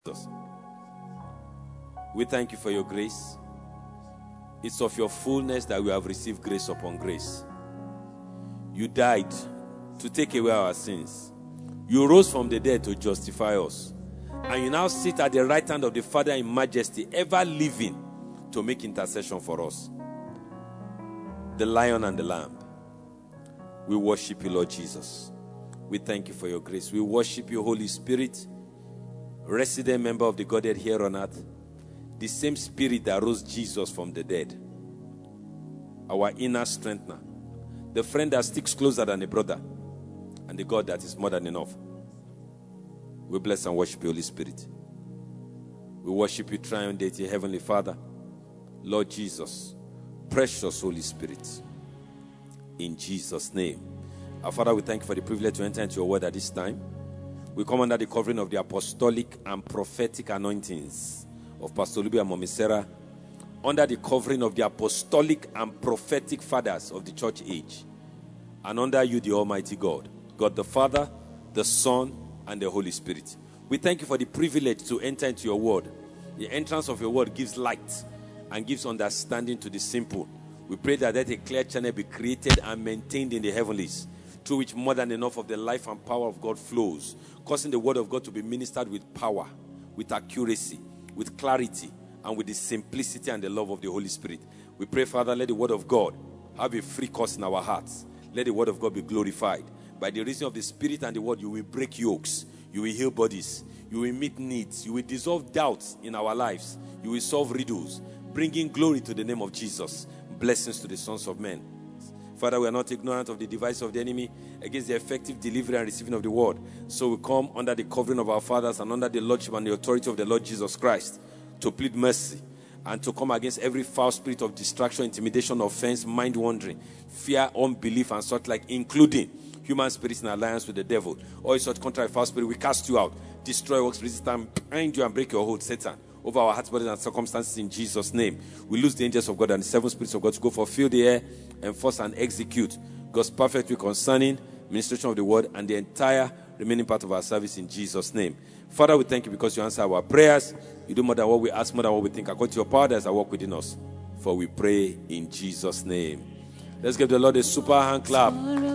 Jesus. We thank you for your grace. It's of your fullness that we have received grace upon grace. You died to take away our sins. You rose from the dead to justify us. And you now sit at the right hand of the Father in majesty, ever living to make intercession for us. The Lion and the Lamb. We worship you, Lord Jesus. We thank you for your grace. We worship you, Holy Spirit, resident member of the Godhead here on earth, the same Spirit that rose Jesus from the dead, our inner strengthener, the friend that sticks closer than a brother, and the God that is more than enough. We bless and worship you, Holy Spirit. We worship you, triune deity, Heavenly Father, Lord Jesus, precious Holy Spirit, in Jesus' name. Our Father, we thank you for the privilege to enter into your word at this time. We come under the covering of the apostolic and prophetic anointings of Pastor Olubi and Mommy Sarah, under the covering of the apostolic and prophetic fathers of the church age, and under you, the Almighty God, God the Father, the Son, and the Holy Spirit. We thank you for the privilege to enter into your word. The entrance of your word gives light and gives understanding to the simple. We pray that a clear channel be created and maintained in the heavenlies, through which more than enough of the life and power of God flows, causing the word of God to be ministered with power, with accuracy, with clarity, and with the simplicity and the love of the Holy Spirit. We pray, Father, let the word of God have a free course in our hearts. Let the word of God be glorified. By the reason of the Spirit and the word, you will break yokes. You will heal bodies. You will meet needs. You will dissolve doubts in our lives. You will solve riddles, bringing glory to the name of Jesus. Blessings to the sons of men. Father, we are not ignorant of the device of the enemy against the effective delivery and receiving of the word. So we come under the covering of our fathers and under the lordship and the authority of the Lord Jesus Christ to plead mercy and to come against every foul spirit of distraction, intimidation, offense, mind wandering, fear, unbelief, and such like, including human spirits in alliance with the devil. All such contrary foul spirit, we cast you out. Destroy works, resist, bind you, and break your hold, Satan, over our hearts, bodies, and circumstances in Jesus' name. We lose the angels of God and the seven spirits of God to go fulfill the air, enforce and execute God's perfect will concerning ministration of the word and the entire remaining part of our service in Jesus' name. Father, we thank you because you answer our prayers. You do more than what we ask, more than what we think. According to your power, there's a work within us. For we pray in Jesus' name. Let's give the Lord a super hand clap.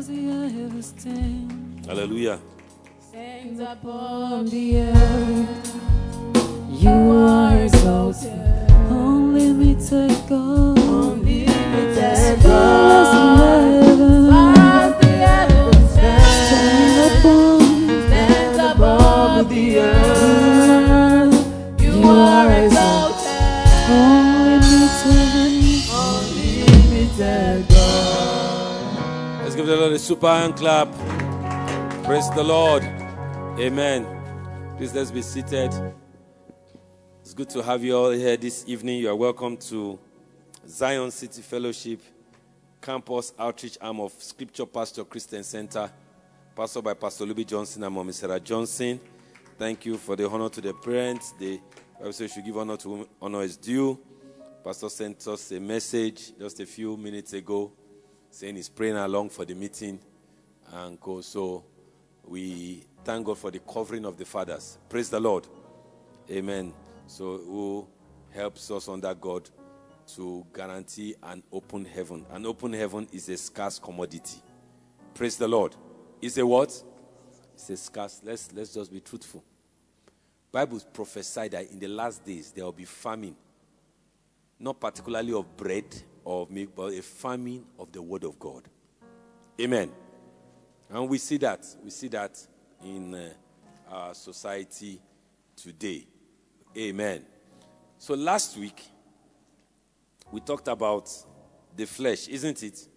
Hallelujah. Stands upon the earth. You are exalted, unlimited God, unlimited God. As the heavens stands above the earth. You are exalted, unlimited God. Let's give the Lord a super hand clap. Praise the Lord. Amen. Please, let's be seated. It's good to have you all here this evening. You are welcome to Zion City Fellowship Campus Outreach Arm of Scripture Pastor Christian Center, pastored by Pastor Olubi Johnson and Mommy Sarah Johnson. Thank you for the honor to the parents. The Bible says we should give honor to whom honor is due. Pastor sent us a message just a few minutes ago saying he's praying along for the meeting and go. So we thank God for the covering of the fathers. Praise the Lord. Amen. So who helps us under God to guarantee an open heaven. An open heaven is a scarce commodity. Praise the Lord. It's a what? It's a scarce. Let's just be truthful. Bible prophesied that in the last days there will be famine. Not particularly of bread or of milk, but a famine of the word of God. Amen. And we see that. We see that in our society today. Amen. So last week, we talked about the flesh, isn't it?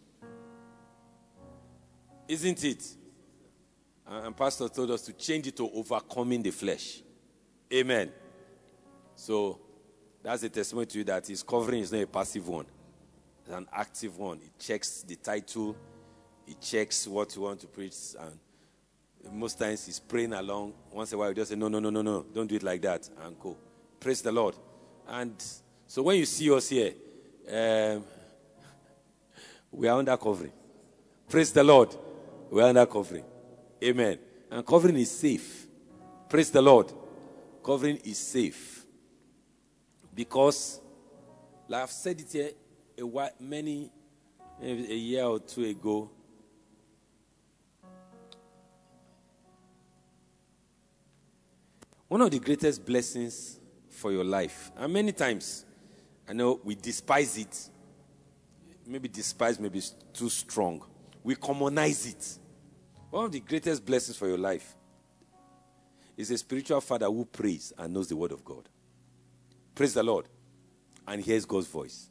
Isn't it? And Pastor told us to change it to overcoming the flesh. Amen. So that's a testimony to you that his covering is not a passive one. It's an active one. It checks the title. It checks what you want to preach. And most times he's praying along. Once in a while, he just say, no, don't do it like that, and go. Praise the Lord. And so when you see us here, we are under covering. Praise the Lord. We are under covering. Amen. And covering is safe. Praise the Lord. covering is safe. Because, like I've said it here a year or two ago, one of the greatest blessings for your life, and many times, I know we despise it. Maybe despise, maybe too strong. We commonize it. One of the greatest blessings for your life is a spiritual father who prays and knows the word of God. Praise the Lord. And hears God's voice.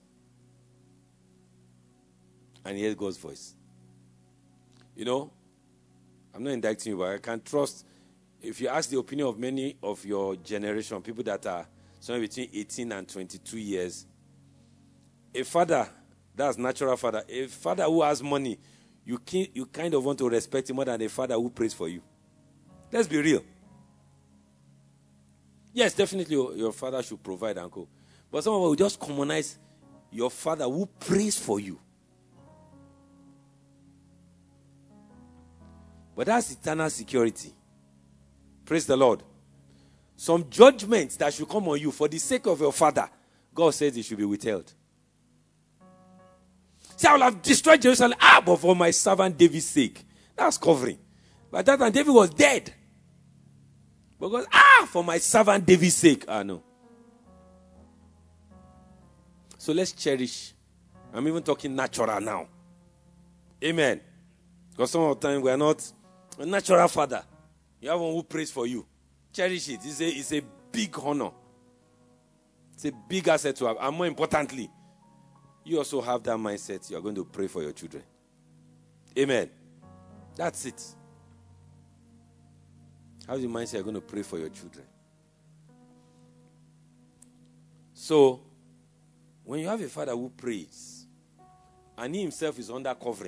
And hears God's voice. You know, I'm not indicting you, but I can trust. If you ask the opinion of many of your generation, people that are somewhere between 18 and 22 years, a father, that's natural father, a father who has money, you kind of want to respect him more than a father who prays for you. Let's be real. Yes, definitely your father should provide, uncle. But some of us will just commonize your father who prays for you. But that's eternal security. Praise the Lord. Some judgments that should come on you for the sake of your father, God says it should be withheld. See, I will have destroyed Jerusalem, but for my servant David's sake. That's covering. By that time, David was dead. Because, for my servant David's sake. No. So let's cherish. I'm even talking natural now. Amen. Because some of the time we are not a natural father. You have one who prays for you. Cherish it. It's a big honor. It's a big asset to have. And more importantly, you also have that mindset. You are going to pray for your children. Amen. That's it. Have the mindset you're going to pray for your children. So, when you have a father who prays, and he himself is under covering,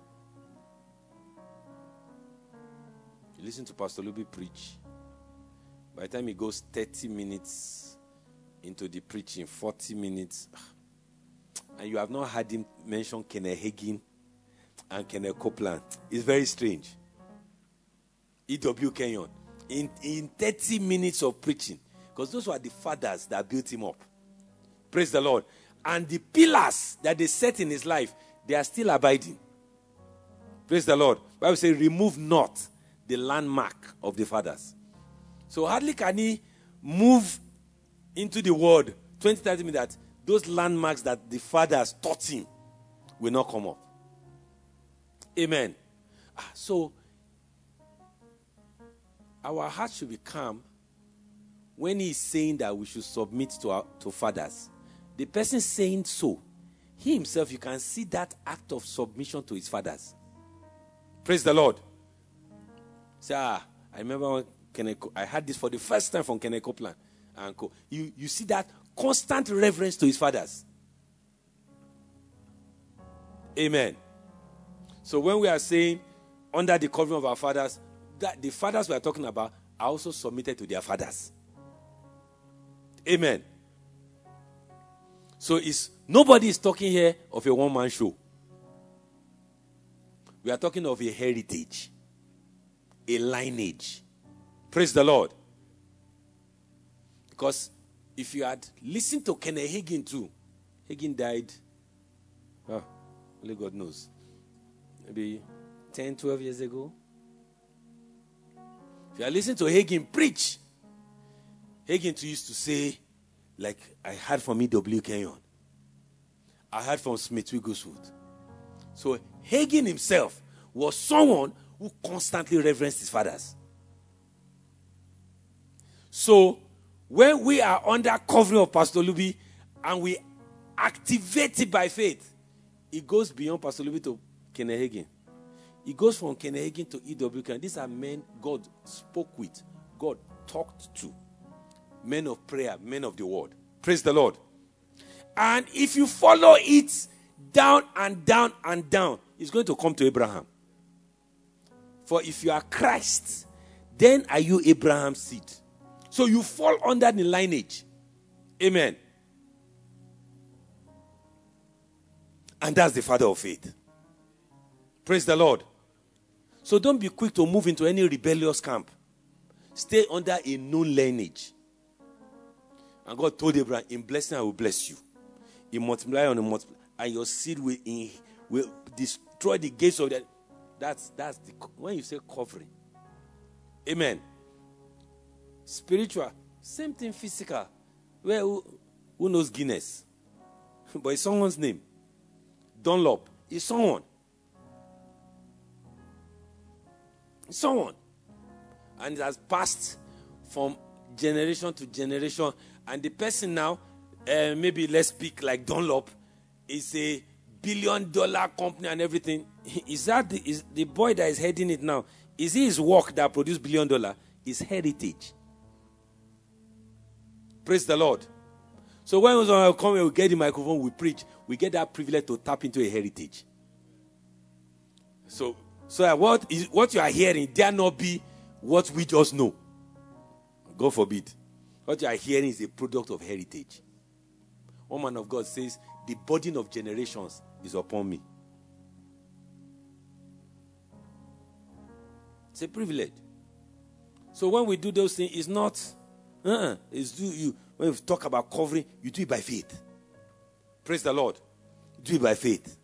you listen to Pastor Luby preach. By the time he goes 30 minutes into the preaching, 40 minutes, and you have not heard him mention Kenneth Hagin and Kenneth Copeland, it's very strange. E.W. Kenyon. In 30 minutes of preaching, because those were the fathers that built him up. Praise the Lord. And the pillars that they set in his life, they are still abiding. Praise the Lord. The Bible says, remove not the landmark of the fathers. So hardly can he move into the word 20-30 minutes that those landmarks that the fathers taught him will not come up. Amen. So our heart should be calm when he is saying that we should submit to fathers. The person saying so, he himself, you can see that act of submission to his fathers. Praise the Lord. Say, I remember when I had this for the first time from Kenneth Copeland and Co. You see that constant reverence to his fathers. Amen. So when we are saying under the covering of our fathers, that the fathers we are talking about are also submitted to their fathers. Amen. So nobody is talking here of a one-man show. We are talking of a heritage, a lineage. Praise the Lord. Because if you had listened to Kenneth Hagin too, Hagin died, only God knows, maybe 10, 12 years ago. If you are listening to Hagin preach, Hagin too used to say, like I heard from E.W. Kenyon, I heard from Smith Wigglesworth. So Hagin himself was someone who constantly reverenced his fathers. So when we are under covering of Pastor Luby and we activate it by faith, it goes beyond Pastor Luby to Kenneth Hagin. It goes from Kenneth Hagin to E.W. Kenyon. These are men God spoke with, God talked to. Men of prayer, men of the word. Praise the Lord. And if you follow it down and down and down, it's going to come to Abraham. For if you are Christ, then are you Abraham's seed. So you fall under the lineage. Amen. And that's the father of faith. Praise the Lord. So don't be quick to move into any rebellious camp. Stay under a known lineage. And God told Abraham, in blessing I will bless you. In multiply on a multiply. And your seed will destroy the gates of that. That's the when you say covering. Amen. Spiritual. Same thing physical. Well, who knows Guinness? But it's someone's name. Dunlop. It's someone. It's someone. And it has passed from generation to generation. And the person now, maybe let's speak like Dunlop, is a billion-dollar company and everything. Is the boy that is heading it now? Is it his work that produced $1 billion? His heritage. Praise the Lord. So when we come here, we get the microphone, we preach, we get that privilege to tap into a heritage. So what you are hearing dare not be what we just know. God forbid. What you are hearing is a product of heritage. One man of God says, the burden of generations is upon me. It's a privilege. So when we do those things, it's not, it's do you. When we talk about covering, you do it by faith. Praise the Lord. Do it by faith.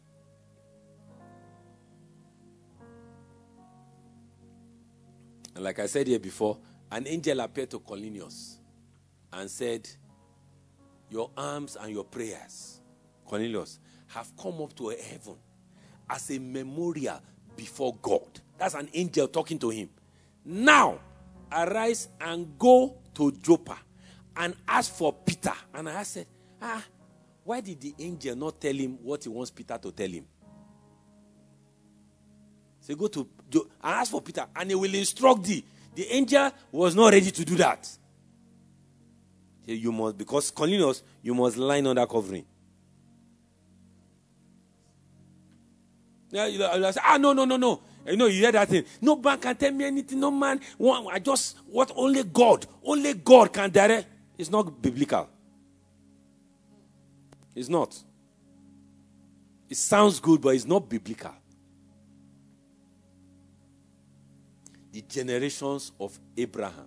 And like I said here before, an angel appeared to Cornelius and said, your arms and your prayers, Cornelius, have come up to heaven as a memorial before God. That's an angel talking to him. Now, arise and go to Joppa and ask for Peter. And I said, why did the angel not tell him what he wants Peter to tell him? So go to and ask for Peter, and he will instruct thee. The angel was not ready to do that. You must, because Cornelius, you must line under covering. Yeah, you say, no. You know, you hear that thing. No man can tell me anything. No man. What only God can direct. It's not biblical. It's not. It sounds good, but it's not biblical. The generations of Abraham,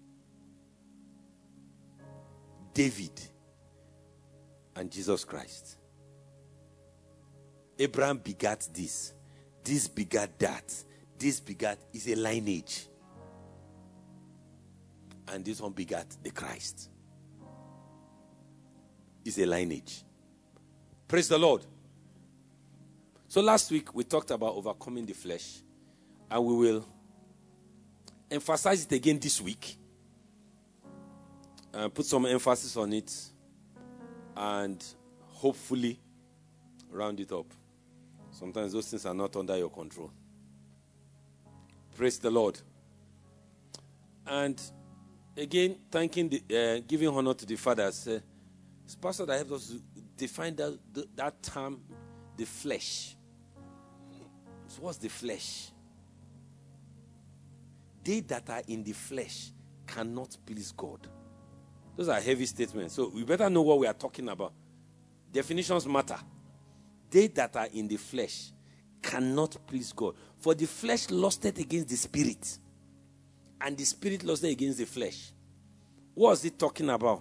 David, and Jesus Christ. Abraham begat this. This begat that. This begat is a lineage. And this one begat the Christ. Is a lineage. Praise the Lord. So last week we talked about overcoming the flesh. And we will emphasize it again this week. Put some emphasis on it. And hopefully round it up. Sometimes those things are not under your control. Praise the Lord. And again, giving honor to the fathers. It's pastor that helps us to define that term, the flesh. So what's the flesh? They that are in the flesh cannot please God. Those are heavy statements. So we better know what we are talking about. Definitions matter. They that are in the flesh cannot please God. For the flesh lusted against the spirit, and the spirit lusted against the flesh. What is it talking about?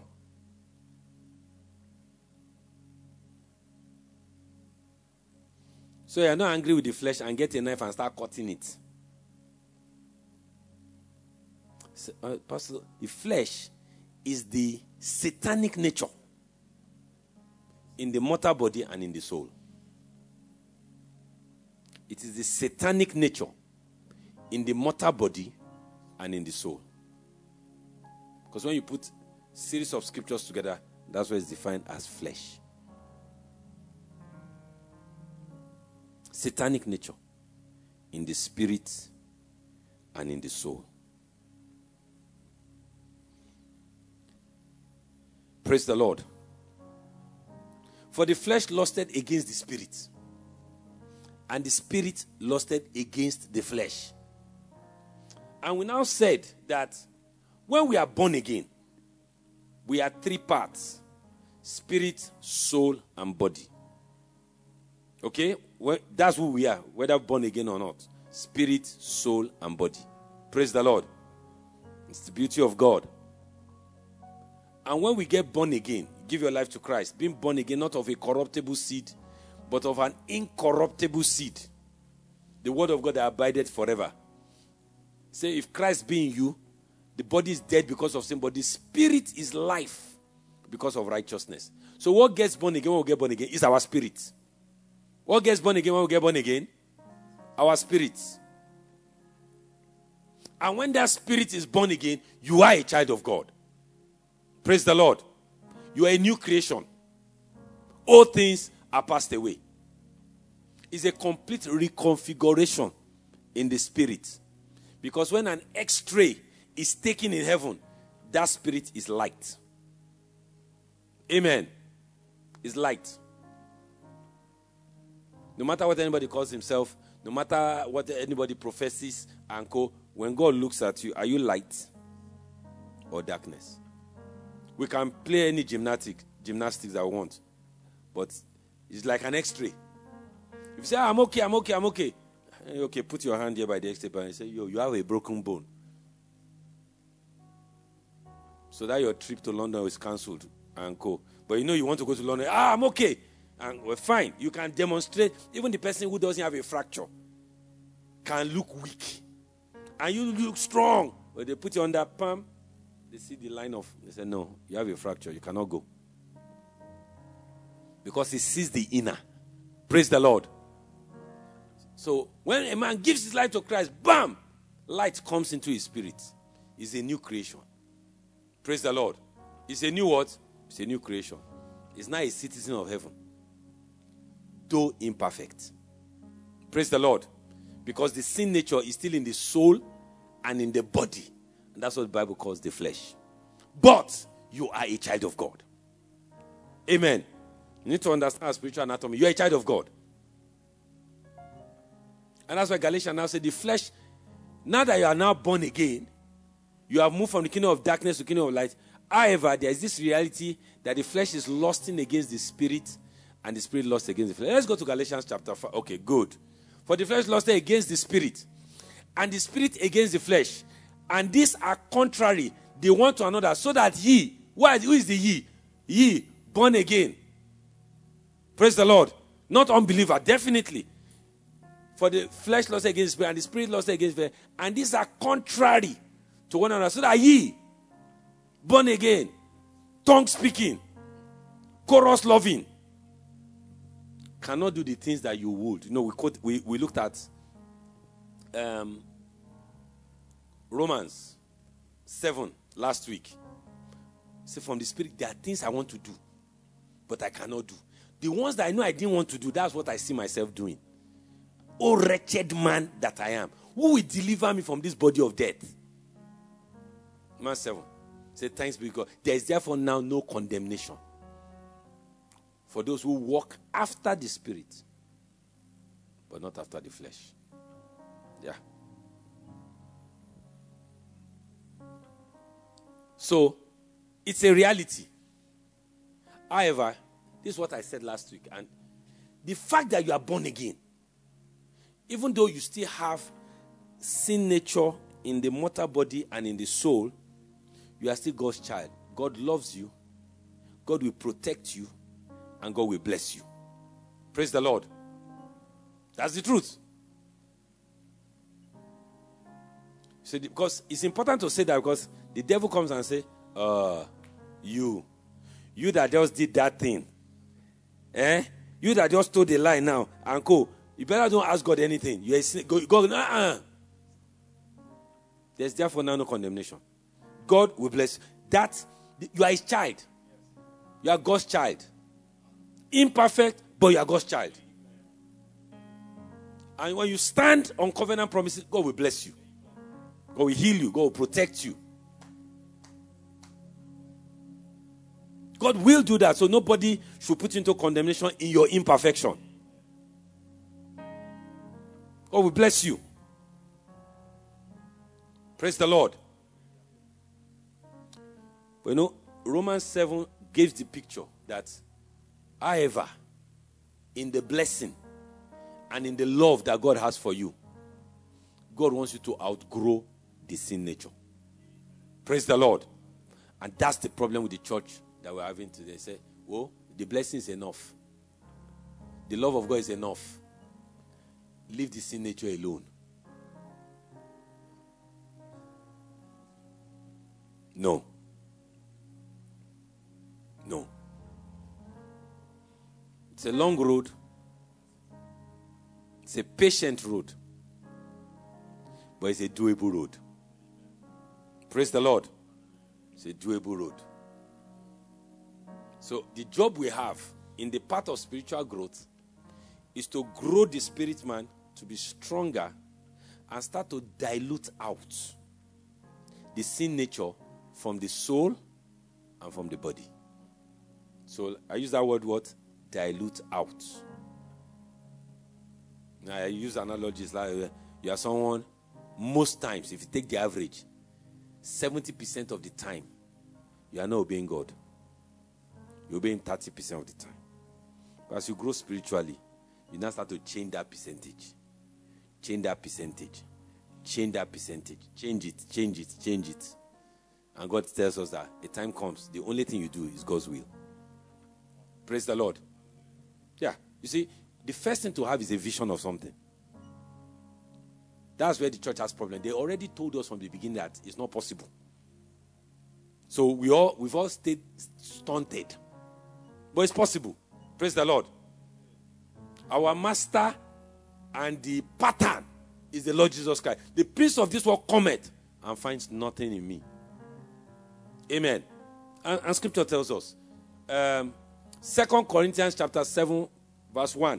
So you're not angry with the flesh and get a knife and start cutting it. Pastor, the flesh is the satanic nature in the mortal body and in the soul. It is the satanic nature in the mortal body and in the soul. Because when you put series of scriptures together, that's what is defined as flesh. Satanic nature in the spirit and in the soul. Praise the Lord. For the flesh lusted against the spirit, and the spirit lusted against the flesh. And we now said that when we are born again, we are three parts: spirit, soul, and body. Okay? Well, that's who we are, whether born again or not. Spirit, soul, and body. Praise the Lord. It's the beauty of God. And when we get born again, give your life to Christ, being born again, not of a corruptible seed, but of an incorruptible seed. The word of God that abideth forever. Say, if Christ be in you, the body is dead because of sin, but the spirit is life because of righteousness. So what gets born again when we get born again is our spirit. What gets born again when we get born again? Our spirit. And when that spirit is born again, you are a child of God. Praise the Lord. You are a new creation. All things are passed away. It's a complete reconfiguration in the spirit. Because when an X-ray is taken in heaven, that spirit is light. Amen. It's light. No matter what anybody calls himself, no matter what anybody professes and co, when God looks at you, are you light or darkness? We can play any gymnastics that we want, but it's like an X-ray. If you say, I'm okay. Okay, put your hand here by the X-ray and say, you have a broken bone. So that your trip to London is cancelled and co. But you want to go to London. I'm okay. And we're fine. You can demonstrate. Even the person who doesn't have a fracture can look weak. And you look strong. When they put you on that palm, they see the line of, they say, no, you have a fracture. You cannot go. Because he sees the inner. Praise the Lord. So when a man gives his life to Christ, bam, light comes into his spirit. It's a new creation. Praise the Lord. It's a new what? It's a new creation. It's now a citizen of heaven. Though imperfect. Praise the Lord. Because the sin nature is still in the soul and in the body. And that's what the Bible calls the flesh. But you are a child of God. Amen. You need to understand spiritual anatomy. You are a child of God. And that's why Galatians now said the flesh, now that you are now born again, you have moved from the kingdom of darkness to the kingdom of light. However, there is this reality that the flesh is lusting against the spirit and the spirit lusts against the flesh. Let's go to Galatians chapter 5. Okay, good. For the flesh lusted against the spirit and the spirit against the flesh. And these are contrary, they one to another, so that ye, who is the ye? Ye, born again. Praise the Lord. Not unbeliever, definitely. For the flesh lusted against the spirit and the spirit lusted against the flesh. And these are contrary to one another, so that ye, born again, tongue speaking, chorus loving, cannot do the things that you would. We looked at Romans 7 last week. So from the spirit, there are things I want to do, but I cannot do. The ones that I know I didn't want to do, that's what I see myself doing. Oh, wretched man that I am, who will deliver me from this body of death? Romans 7. Say, thanks be to God. There is therefore now no condemnation for those who walk after the spirit, but not after the flesh. Yeah. So, it's a reality. However, this is what I said last week. And the fact that you are born again, even though you still have sin nature in the mortal body and in the soul, you are still God's child. God loves you. God will protect you. And God will bless you. Praise the Lord. That's the truth. So because it's important to say that, because the devil comes and say, you that just did that thing. You that just told the lie now and go. You better don't ask God anything. You are God. There's therefore now no condemnation. God will bless you. That you are his child. You are God's child. Imperfect, but you are God's child. And when you stand on covenant promises, God will bless you. God will heal you. God will protect you. God will do that. So nobody should put you into condemnation in your imperfection. God will bless you. Praise the Lord. But Romans 7 gives the picture that, however, in the blessing and in the love that God has for you, God wants you to outgrow the sin nature. Praise the Lord. And that's the problem with the church that we're having today. Say, oh, the blessing is enough. The love of God is enough. Leave the sin nature alone. No. No. It's a long road. It's a patient road. But it's a doable road. Praise the Lord. It's a doable road. So the job we have in the path of spiritual growth is to grow the spirit man to be stronger and start to dilute out the sin nature from the soul and from the body. So I use that word, what? Dilute out. Now I use analogies like you are someone, most times, if you take the average, 70% of the time, you are not obeying God. You're obeying 30% of the time. But as you grow spiritually, you now start to change that percentage. Change that percentage. Change that percentage. Change it, change it, change it. And God tells us that a time comes, the only thing you do is God's will. Praise the Lord. Yeah. You see, the first thing to have is a vision of something. That's where the church has problem. They already told us from the beginning that it's not possible. So we've all stayed stunted. But it's possible. Praise the Lord. Our master and the pattern is the Lord Jesus Christ. The prince of this world cometh and finds nothing in me. Amen. And scripture tells us. 2 Corinthians chapter 7 verse 1.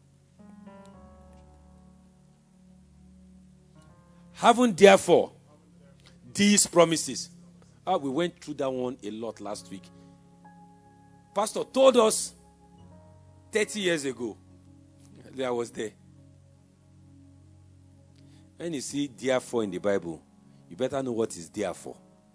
Having therefore these promises. We went through that one a lot last week. Pastor told us 30 years ago. I was there. When you see therefore in the Bible, you better know what is therefore.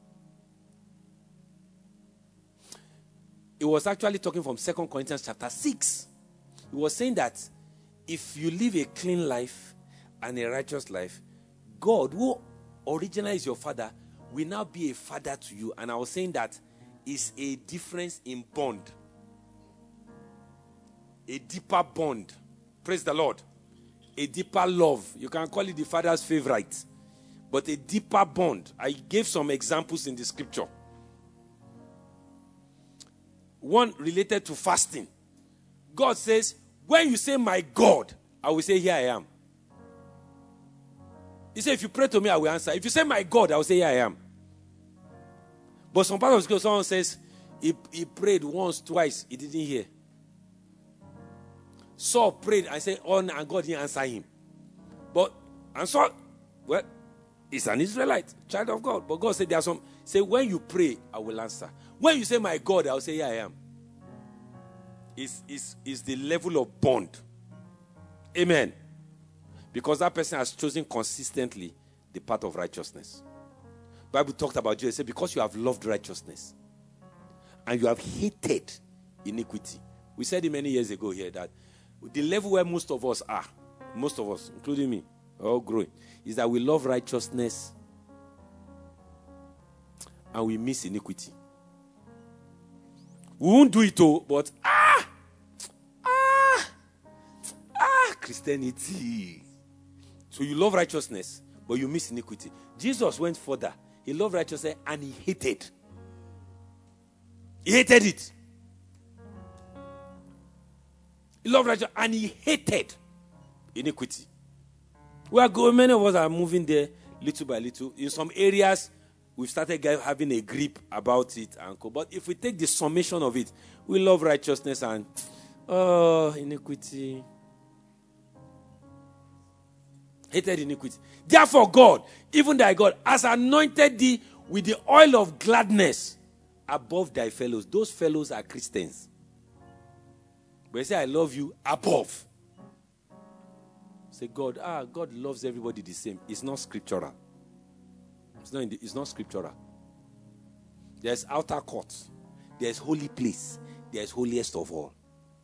It was actually talking from 2 Corinthians chapter 6. It was saying that if you live a clean life and a righteous life, God, who originally is your father, will now be a father to you. And I was saying that is a difference in bond. A deeper bond. Praise the Lord. A deeper love. You can call it the father's favorite. But a deeper bond. I gave some examples in the scripture. One related to fasting. God says, when you say my God, I will say, here I am. He said, if you pray to me, I will answer. If you say my God, I will say, here I am. But some part of the scripture, someone says, he prayed once, twice, he didn't hear. Saul prayed and said, oh, and God didn't answer him. And Saul, well, he's an Israelite, child of God. But God said, there are some, say, when you pray, I will answer. When you say my God, I will say, here I am. Is the level of bond. Amen. Because that person has chosen consistently the path of righteousness. The Bible talked about Jesus. It said, because you have loved righteousness and you have hated iniquity. We said it many years ago here that the level where most of us are, most of us, including me, all growing, is that we love righteousness and we miss iniquity. We won't do it all, but Christianity. So you love righteousness, but you miss iniquity. Jesus went further. He loved righteousness and he hated. He hated it. He loved righteousness and he hated iniquity. We are going, many of us are moving there little by little. In some areas, we've started having a grip about it. But if we take the summation of it, we love righteousness and iniquity. Hated iniquity. Therefore, God, even thy God, has anointed thee with the oil of gladness above thy fellows. Those fellows are Christians. But you say, I love you above. Say, God, God loves everybody the same. It's not scriptural. It's not scriptural. There's outer court. There's holy place. There's holiest of all.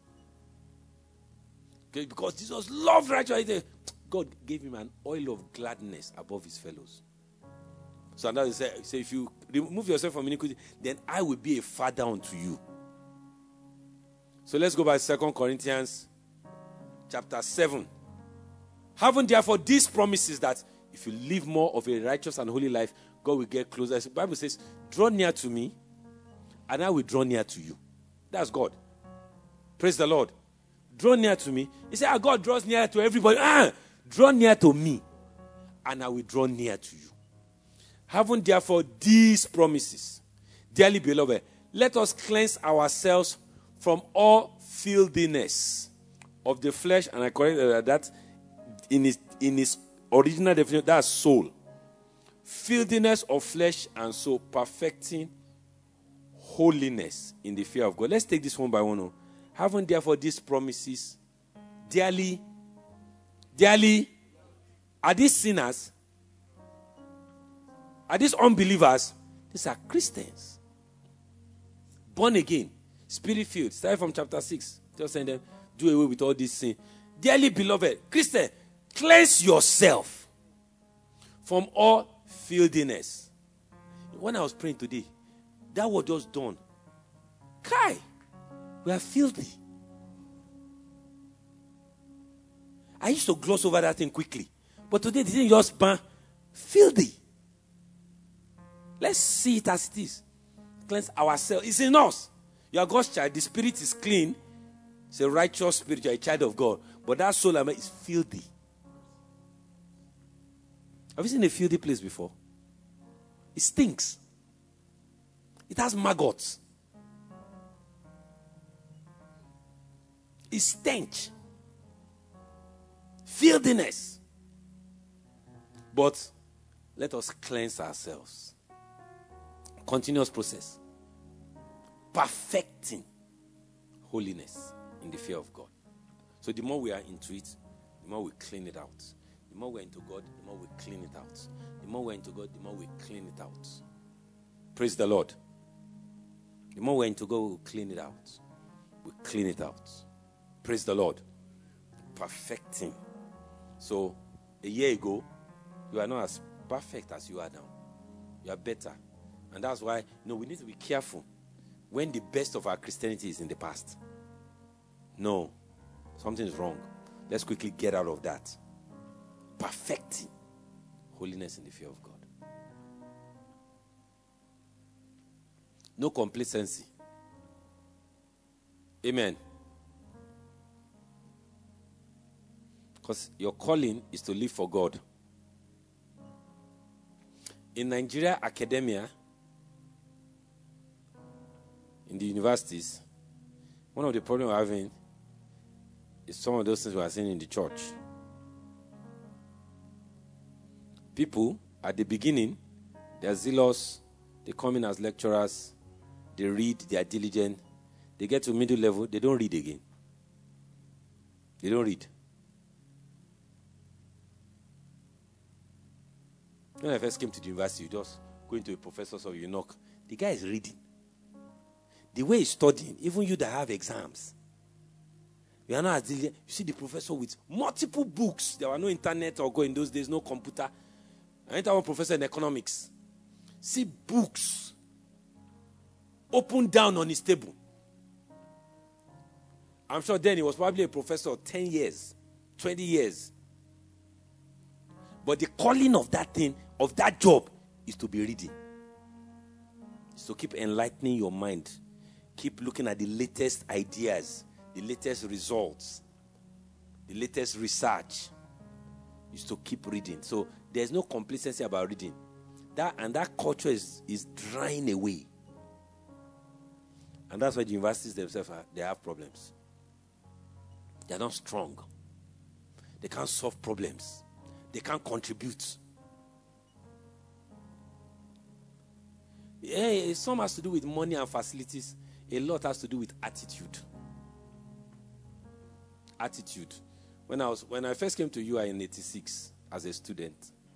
Okay, because Jesus loved righteousness. God gave him an oil of gladness above his fellows. So now he say if you remove yourself from iniquity, then I will be a father unto you. So let's go by 2 Corinthians chapter 7. Having therefore these promises that if you live more of a righteous and holy life, God will get closer. The Bible says, draw near to me, and I will draw near to you. That's God. Praise the Lord. Draw near to me. He said, God draws near to everybody. Draw near to me, and I will draw near to you. Having therefore these promises, dearly beloved, let us cleanse ourselves from all filthiness of the flesh, and I correct that in his original definition, that's soul. Filthiness of flesh and soul, perfecting holiness in the fear of God. Let's take this one by one. Having therefore these promises, dearly, are these sinners? Are these unbelievers? These are Christians. Born again, spirit-filled. Starting from chapter 6. Just saying them, do away with all this sin. Dearly beloved, Christian, cleanse yourself from all filthiness. When I was praying today, that was just done. Kai, we are filthy. I used to gloss over that thing quickly. But today, the thing just ban filthy. Let's see it as it is. Cleanse ourselves. It's in us. You are God's child. The spirit is clean. It's a righteous spirit. You are a child of God. But that soul is filthy. Have you seen a filthy place before? It stinks. It has maggots. It's stench. Filthiness. But let us cleanse ourselves. Continuous process. Perfecting holiness in the fear of God. So the more we are into it, the more we clean it out. The more we're into God, the more we clean it out. The more we're into God, the more we clean it out. Praise the Lord. The more we're into God, we'll clean it out. We clean it out. Praise the Lord. Perfecting. So, a year ago, you are not as perfect as you are now. You are better. And that's why, we need to be careful when the best of our Christianity is in the past. No. Something is wrong. Let's quickly get out of that. Perfecting holiness in the fear of God. No complacency. Amen. Because your calling is to live for God. In Nigeria, academia, in the universities, one of the problems we're having is some of those things we are seeing in the church. People, at the beginning, they are zealous, they come in as lecturers, they read, they are diligent. They get to middle level, they don't read again. They don't read. When I first came to the university, you just go into a professor's or you knock. The guy is reading. The way he's studying, even you that have exams, you are not as diligent. You see the professor with multiple books. There were no internet or go in those days, no computer. I went to one professor in economics. See books open down on his table. I'm sure then he was probably a professor of 10 years, 20 years. But the calling of that thing, of that job, is to be reading. It's to keep enlightening your mind. Keep looking at the latest ideas, the latest results, the latest research. Is to keep reading. So there's no complacency about reading. That culture is drying away. And that's why the universities themselves they have problems. They are not strong. They can't solve problems. They can't contribute. Yeah, some has to do with money and facilities. A lot has to do with attitude. Attitude. When I first came to UI in 86 as a student,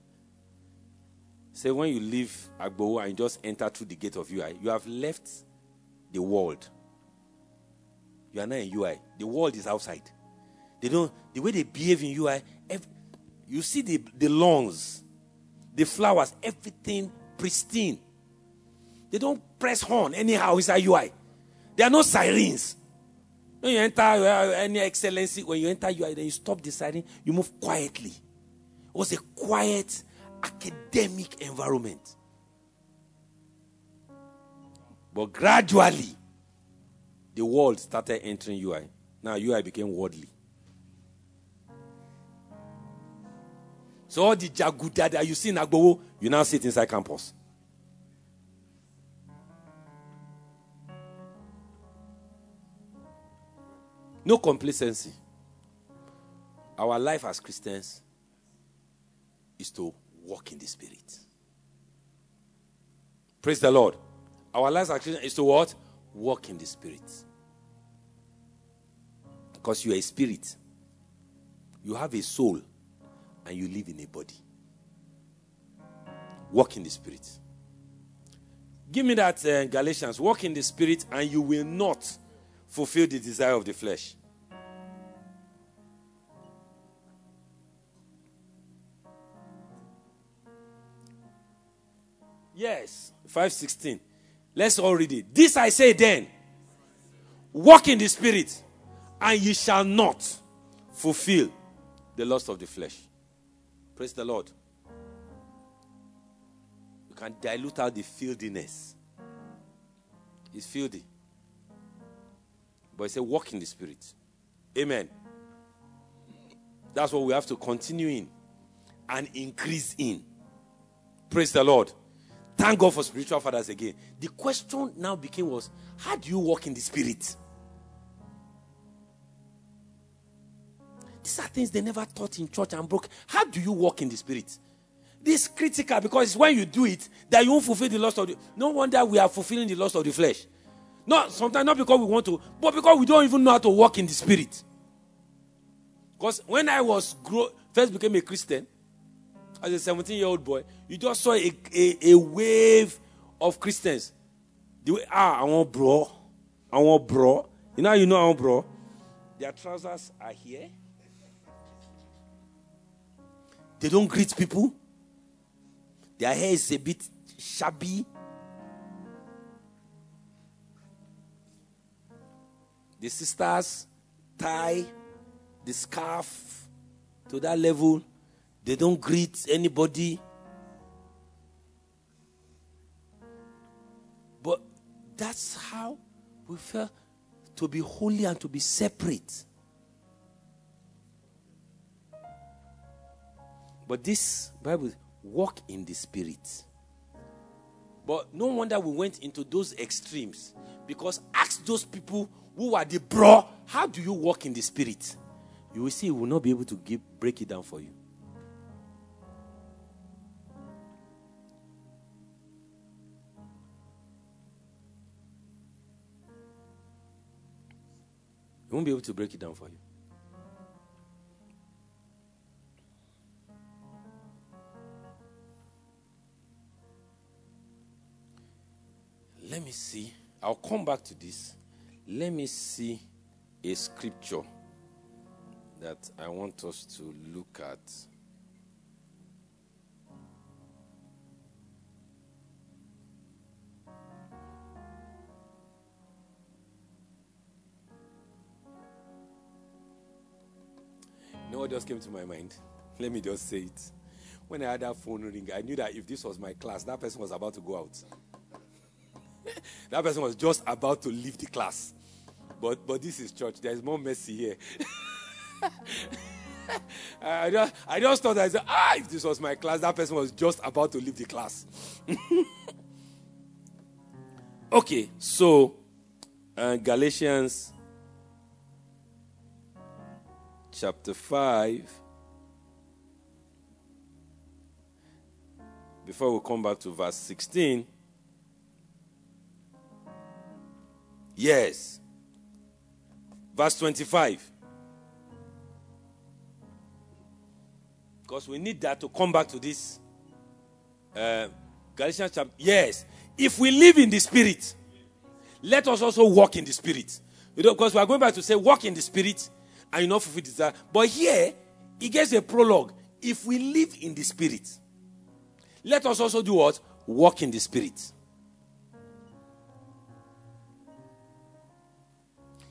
say when you leave Agbowo and you just enter through the gate of UI, you have left the world. You are not in UI. The world is outside. The way they behave in UI, you see the lawns, the flowers, everything pristine. They don't press horn anyhow inside UI. There are no sirens. When you enter any excellency, when you enter UI, then you stop the siren, you move quietly. It was a quiet academic environment. But gradually, the world started entering UI. Now UI became worldly. So all the jaguda that you see in Agbowo, you now sit inside campus. No complacency. Our life as Christians is to walk in the Spirit. Praise the Lord. Our life as Christians is to what? Walk in the Spirit. Because you are a spirit. You have a soul. And you live in a body. Walk in the Spirit. Give me that Galatians. Walk in the Spirit and you will not fulfill the desire of the flesh. Yes, 5:16. Let's all read it. This I say then, walk in the Spirit, and ye shall not fulfill the lust of the flesh. Praise the Lord. You can dilute out the filthiness. It's filthy. But it says walk in the Spirit. Amen. That's what we have to continue in and increase in. Praise the Lord. Thank God for spiritual fathers again. The question now was, how do you walk in the Spirit? These are things they never taught in church and broke. How do you walk in the Spirit? This is critical because it's when you do it that you won't fulfill the lust of the... No wonder we are fulfilling the lust of the flesh. No, sometimes not because we want to, but because we don't even know how to walk in the Spirit. Because when I first became a Christian, as a 17-year-old boy, you just saw a wave of Christians. The way, I want bro. You know how you know I want bro? Their trousers are here. They don't greet people. Their hair is a bit shabby. The sisters tie the scarf to that level. They don't greet anybody. But that's how we felt to be holy and to be separate. But this Bible, walk in the Spirit. But no wonder we went into those extremes. Because ask those people who are the bro, how do you walk in the Spirit? You will see, we will not be able to break it down for you. We won't be able to break it down for you. Let me see. I'll come back to this. Let me see a scripture that I want us to look at. You know what just came to my mind? Let me just say it. When I had that phone ring, I knew that if this was my class, that person was about to go out. That person was just about to leave the class. But this is church. There is more mercy here. I just thought, if this was my class, that person was just about to leave the class. Okay, so Galatians chapter 5. Before we come back to verse 16. Yes. Verse 25. Because we need that to come back to this. Galatians chapter. Yes. If we live in the Spirit, let us also walk in the Spirit. Because we are going back to say walk in the Spirit and you not fulfill desire. But here, it gets a prologue. If we live in the Spirit, let us also do what? Walk in the Spirit.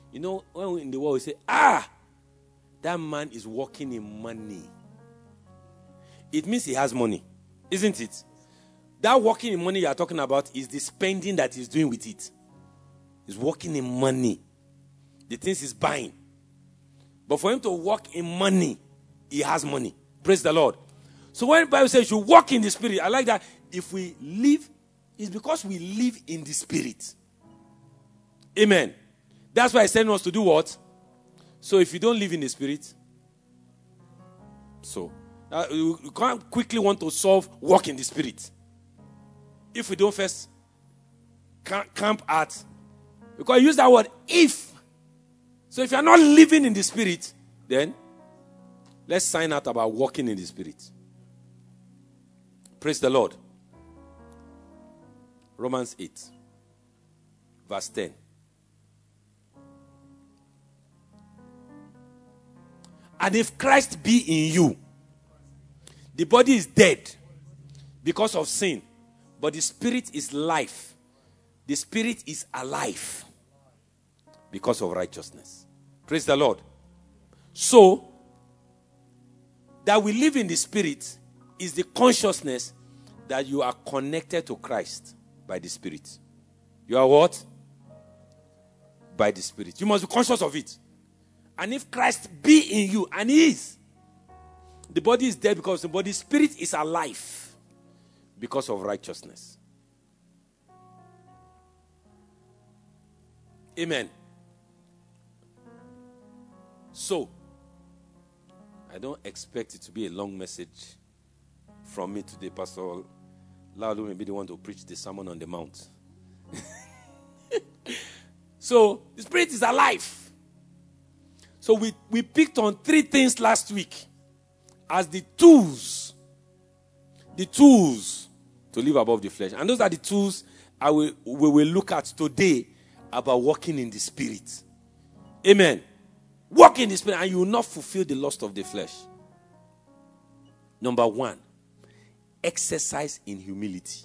You know, when we're in the world, we say, that man is walking in money. It means he has money, isn't it? That walking in money you are talking about is the spending that he's doing with it. He's walking in money. The things he's buying. But for him to walk in money, he has money. Praise the Lord. So when the Bible says you walk in the Spirit, I like that. If we live, it's because we live in the Spirit. Amen. That's why I send us to do what? So if you don't live in the Spirit, you can't quickly want to solve walk in the Spirit. If we don't first camp at, because I use that word if. So if you're not living in the Spirit, then let's sign out about walking in the Spirit. Praise the Lord. Romans 8, verse 10. And if Christ be in you, the body is dead because of sin, but the Spirit is life. The Spirit is alive because of righteousness. Praise the Lord. So, that we live in the Spirit is the consciousness that you are connected to Christ by the Spirit. You are what? By the Spirit. You must be conscious of it. And if Christ be in you, and he is, the body is dead because the body, spirit is alive because of righteousness. Amen. So, I don't expect it to be a long message from me today. Pastor Lalu may be the one to preach the Sermon on the Mount. So, the Spirit is alive. So, we picked on 3 things last week as the tools to live above the flesh. And those are the tools we will look at today about walking in the Spirit. Amen. Walk in the Spirit and you will not fulfill the lust of the flesh. Number 1, exercise in humility.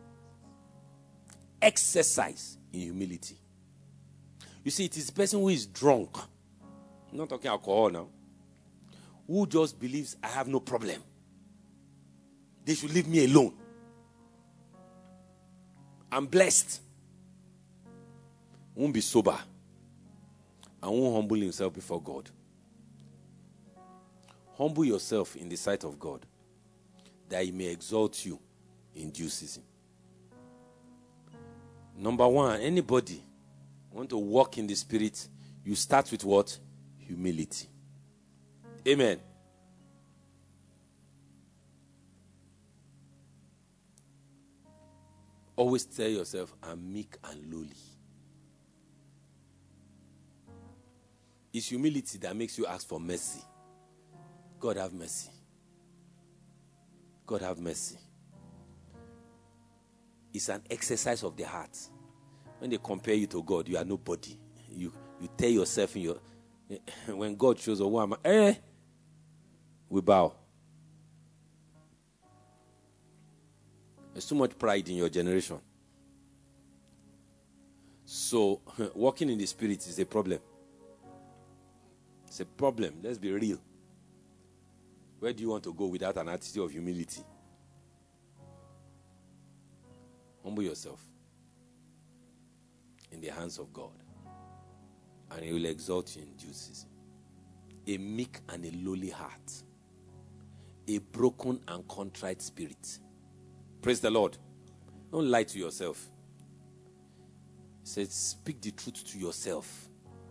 Exercise in humility. You see, it is the person who is drunk. I'm not talking alcohol now. Who just believes I have no problem. They should leave me alone. I'm blessed. Won't be sober. And won't humble himself before God. Humble yourself in the sight of God, that he may exalt you in due season. Number 1, anybody want to walk in the Spirit, you start with what? Humility. Amen. Always tell yourself, I'm meek and lowly. It's humility that makes you ask for mercy. God have mercy. God have mercy. It's an exercise of the heart. When they compare you to God, you are nobody. You tell yourself in your... When God shows a woman, we bow. There's too much pride in your generation. So, walking in the Spirit is a problem. It's a problem. Let's be real. Where do you want to go without an attitude of humility? Humble yourself in the hands of God, and he will exalt you in due season. A meek and a lowly heart, a broken and contrite spirit. Praise the Lord. Don't lie to yourself. He says, speak the truth to yourself.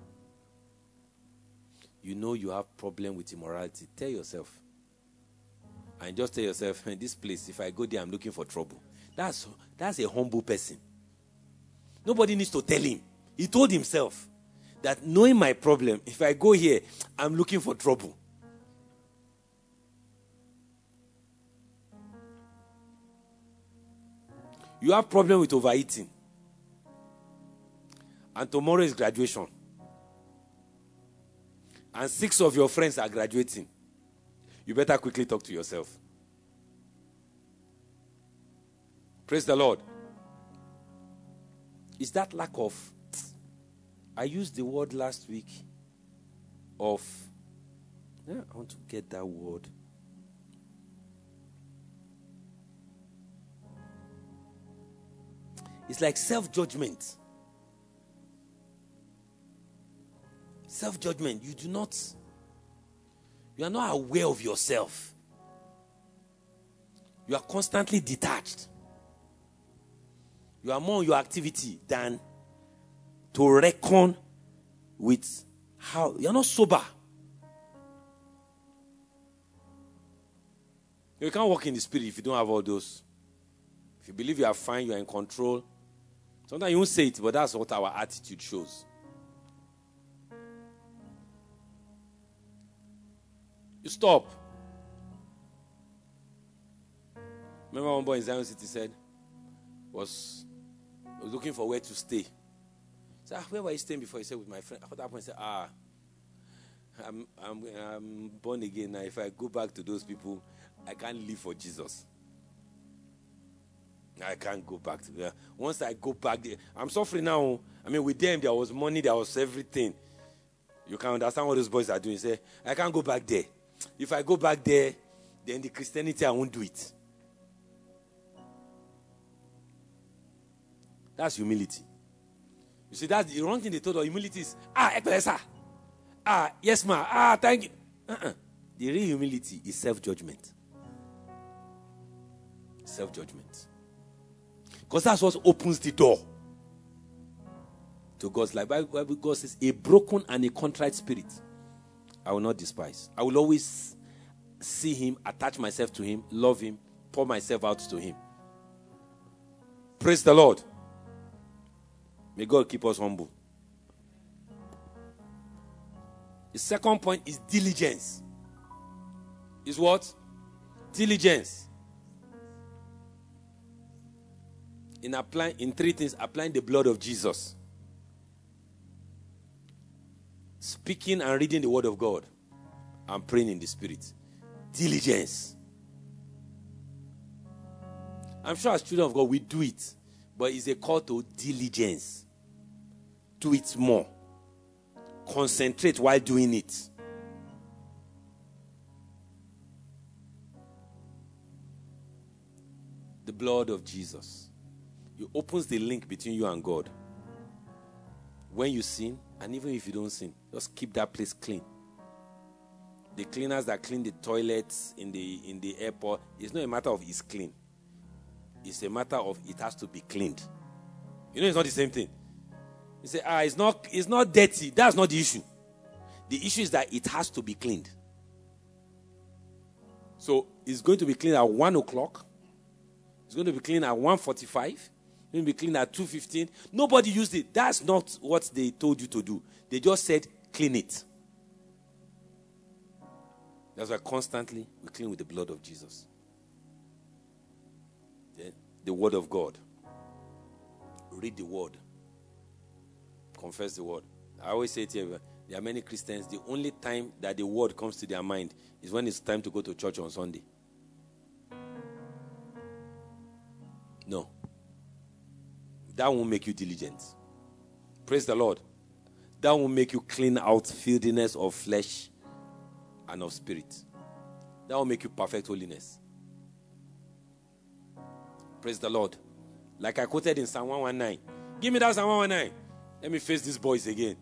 You know you have problem with immorality. Tell yourself. And just tell yourself, this place, if I go there, I'm looking for trouble. That's a humble person. Nobody needs to tell him. He told himself that knowing my problem, if I go here, I'm looking for trouble. You have problem with overeating. And tomorrow is graduation. And 6 of your friends are graduating. You better quickly talk to yourself. Praise the Lord. Is that lack of I used the word last week of, I want to get that word. It's like self-judgment. Self-judgment. You are not aware of yourself. You are constantly detached. You are more on your activity than to reckon with how you are not sober. You can't walk in the spirit if you don't have all those. If you believe you are fine, you are in control. Sometimes you won't say it, but that's what our attitude shows. You stop. Remember one boy in Zion City said, was looking for where to stay. He said, where were you staying before? He said, with my friend. After that point, he said, I'm born again now. If I go back to those people, I can't live for Jesus. I can't go back to there. Once I go back there, I'm suffering now. I mean, with them, there was money, there was everything. You can understand what those boys are doing. You say, I can't go back there. If I go back there, then the Christianity, I won't do it. That's humility. You see, that's the wrong thing they told us. Humility is, yes, ma. Thank you. The real humility is self-judgment. Self-judgment. Because that's what opens the door to God's life. Bible God says, a broken and a contrite spirit I will not despise. I will always see him, attach myself to him, love him, pour myself out to him. Praise the Lord. May God keep us humble. The second point is diligence. Is what? Diligence. In three things, applying the blood of Jesus, speaking and reading the word of God, and praying in the spirit. Diligence. I'm sure as children of God we do it, but it's a call to diligence. Do it more. Concentrate while doing it. The blood of Jesus. It opens the link between you and God. When you sin, and even if you don't sin, just keep that place clean. The cleaners that clean the toilets in the airport, it's not a matter of it's clean. It's a matter of it has to be cleaned. You know, it's not the same thing. You say, it's not dirty. That's not the issue. The issue is that it has to be cleaned. So it's going to be cleaned at 1 o'clock. It's going to be cleaned at 1:45. It's going to be cleaned at 2:15. Nobody used it. That's not what they told you to do. They just said, clean it. That's why constantly we clean with the blood of Jesus. The word of God. Read the word. Confess the word. I always say it here, there are many Christians, the only time that the word comes to their mind is when it's time to go to church on Sunday. No. That won't make you diligent. Praise the Lord. That will make you clean out filthiness of flesh and of spirit. That will make you perfect holiness. Praise the Lord. Like I quoted in Psalm 119. Give me that Psalm 119. Let me face these boys again.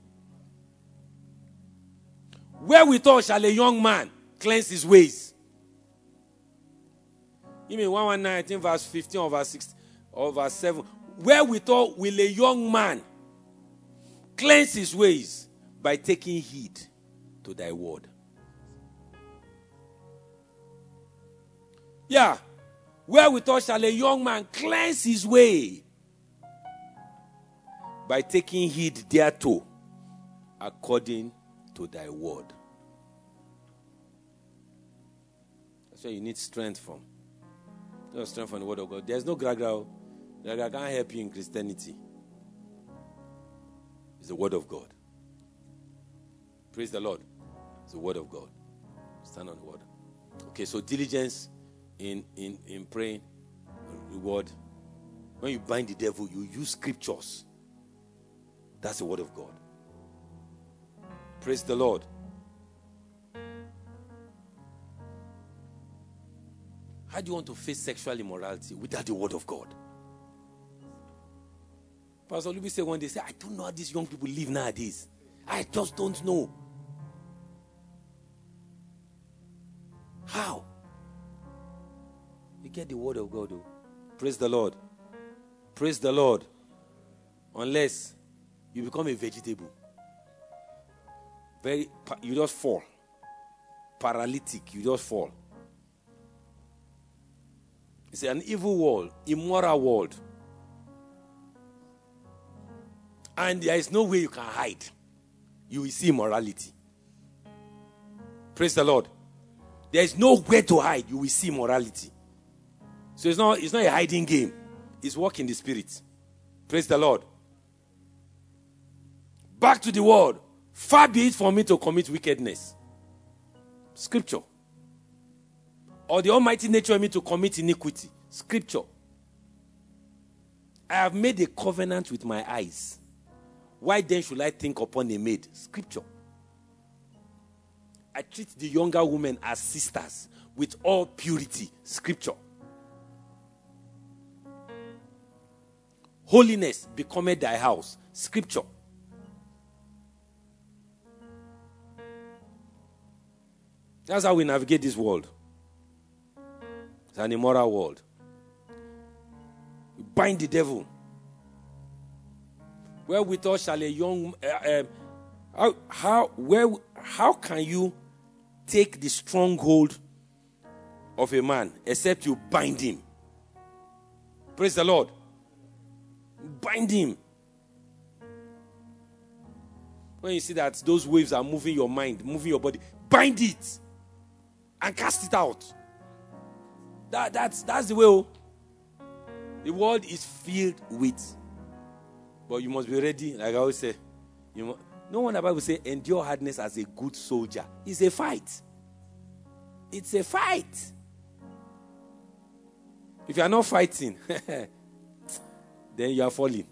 Wherewithal shall a young man cleanse his ways? Give me 119, I think verse 15 or verse 16 or verse 7. Wherewithal will a young man cleanse his ways? By taking heed to thy word. Yeah. Wherewithal shall a young man cleanse his way? By taking heed thereto, according to thy word. That's where you need strength from. No strength from the word of God. There's no gragra. Gragra can't help you in Christianity. It's the word of God. Praise the Lord. It's the word of God. Stand on the word. Okay, so diligence in praying, reward. When you bind the devil, you use scriptures. That's the word of God. Praise the Lord. How do you want to face sexual immorality without the word of God? Pastor Luby said one day, I don't know how these young people live nowadays. I just don't know. How? You get the word of God, though. Praise the Lord. Praise the Lord. Unless you become a vegetable. You just fall. Paralytic, you just fall. It's an evil world, immoral world. And there is no way you can hide. You will see immorality. Praise the Lord. There is nowhere to hide. You will see immorality. So it's not a hiding game. It's work in the spirit. Praise the Lord. Back to the word. Far be it from me to commit wickedness. Scripture. Or the almighty nature of me to commit iniquity. Scripture. I have made a covenant with my eyes. Why then should I think upon a maid? Scripture. I treat the younger women as sisters with all purity. Scripture. Holiness becometh thy house. Scripture. That's how we navigate this world. It's an immoral world. We bind the devil. Wherewithal shall a young how can you take the stronghold of a man except you bind him? Praise the Lord. Bind him. When you see that those waves are moving your mind, moving your body, bind it and cast it out. That's the way. Oh. The world is filled with, but you must be ready. Like I always say, no one about will say endure hardness as a good soldier. It's a fight. It's a fight. If you are not fighting, then you are falling.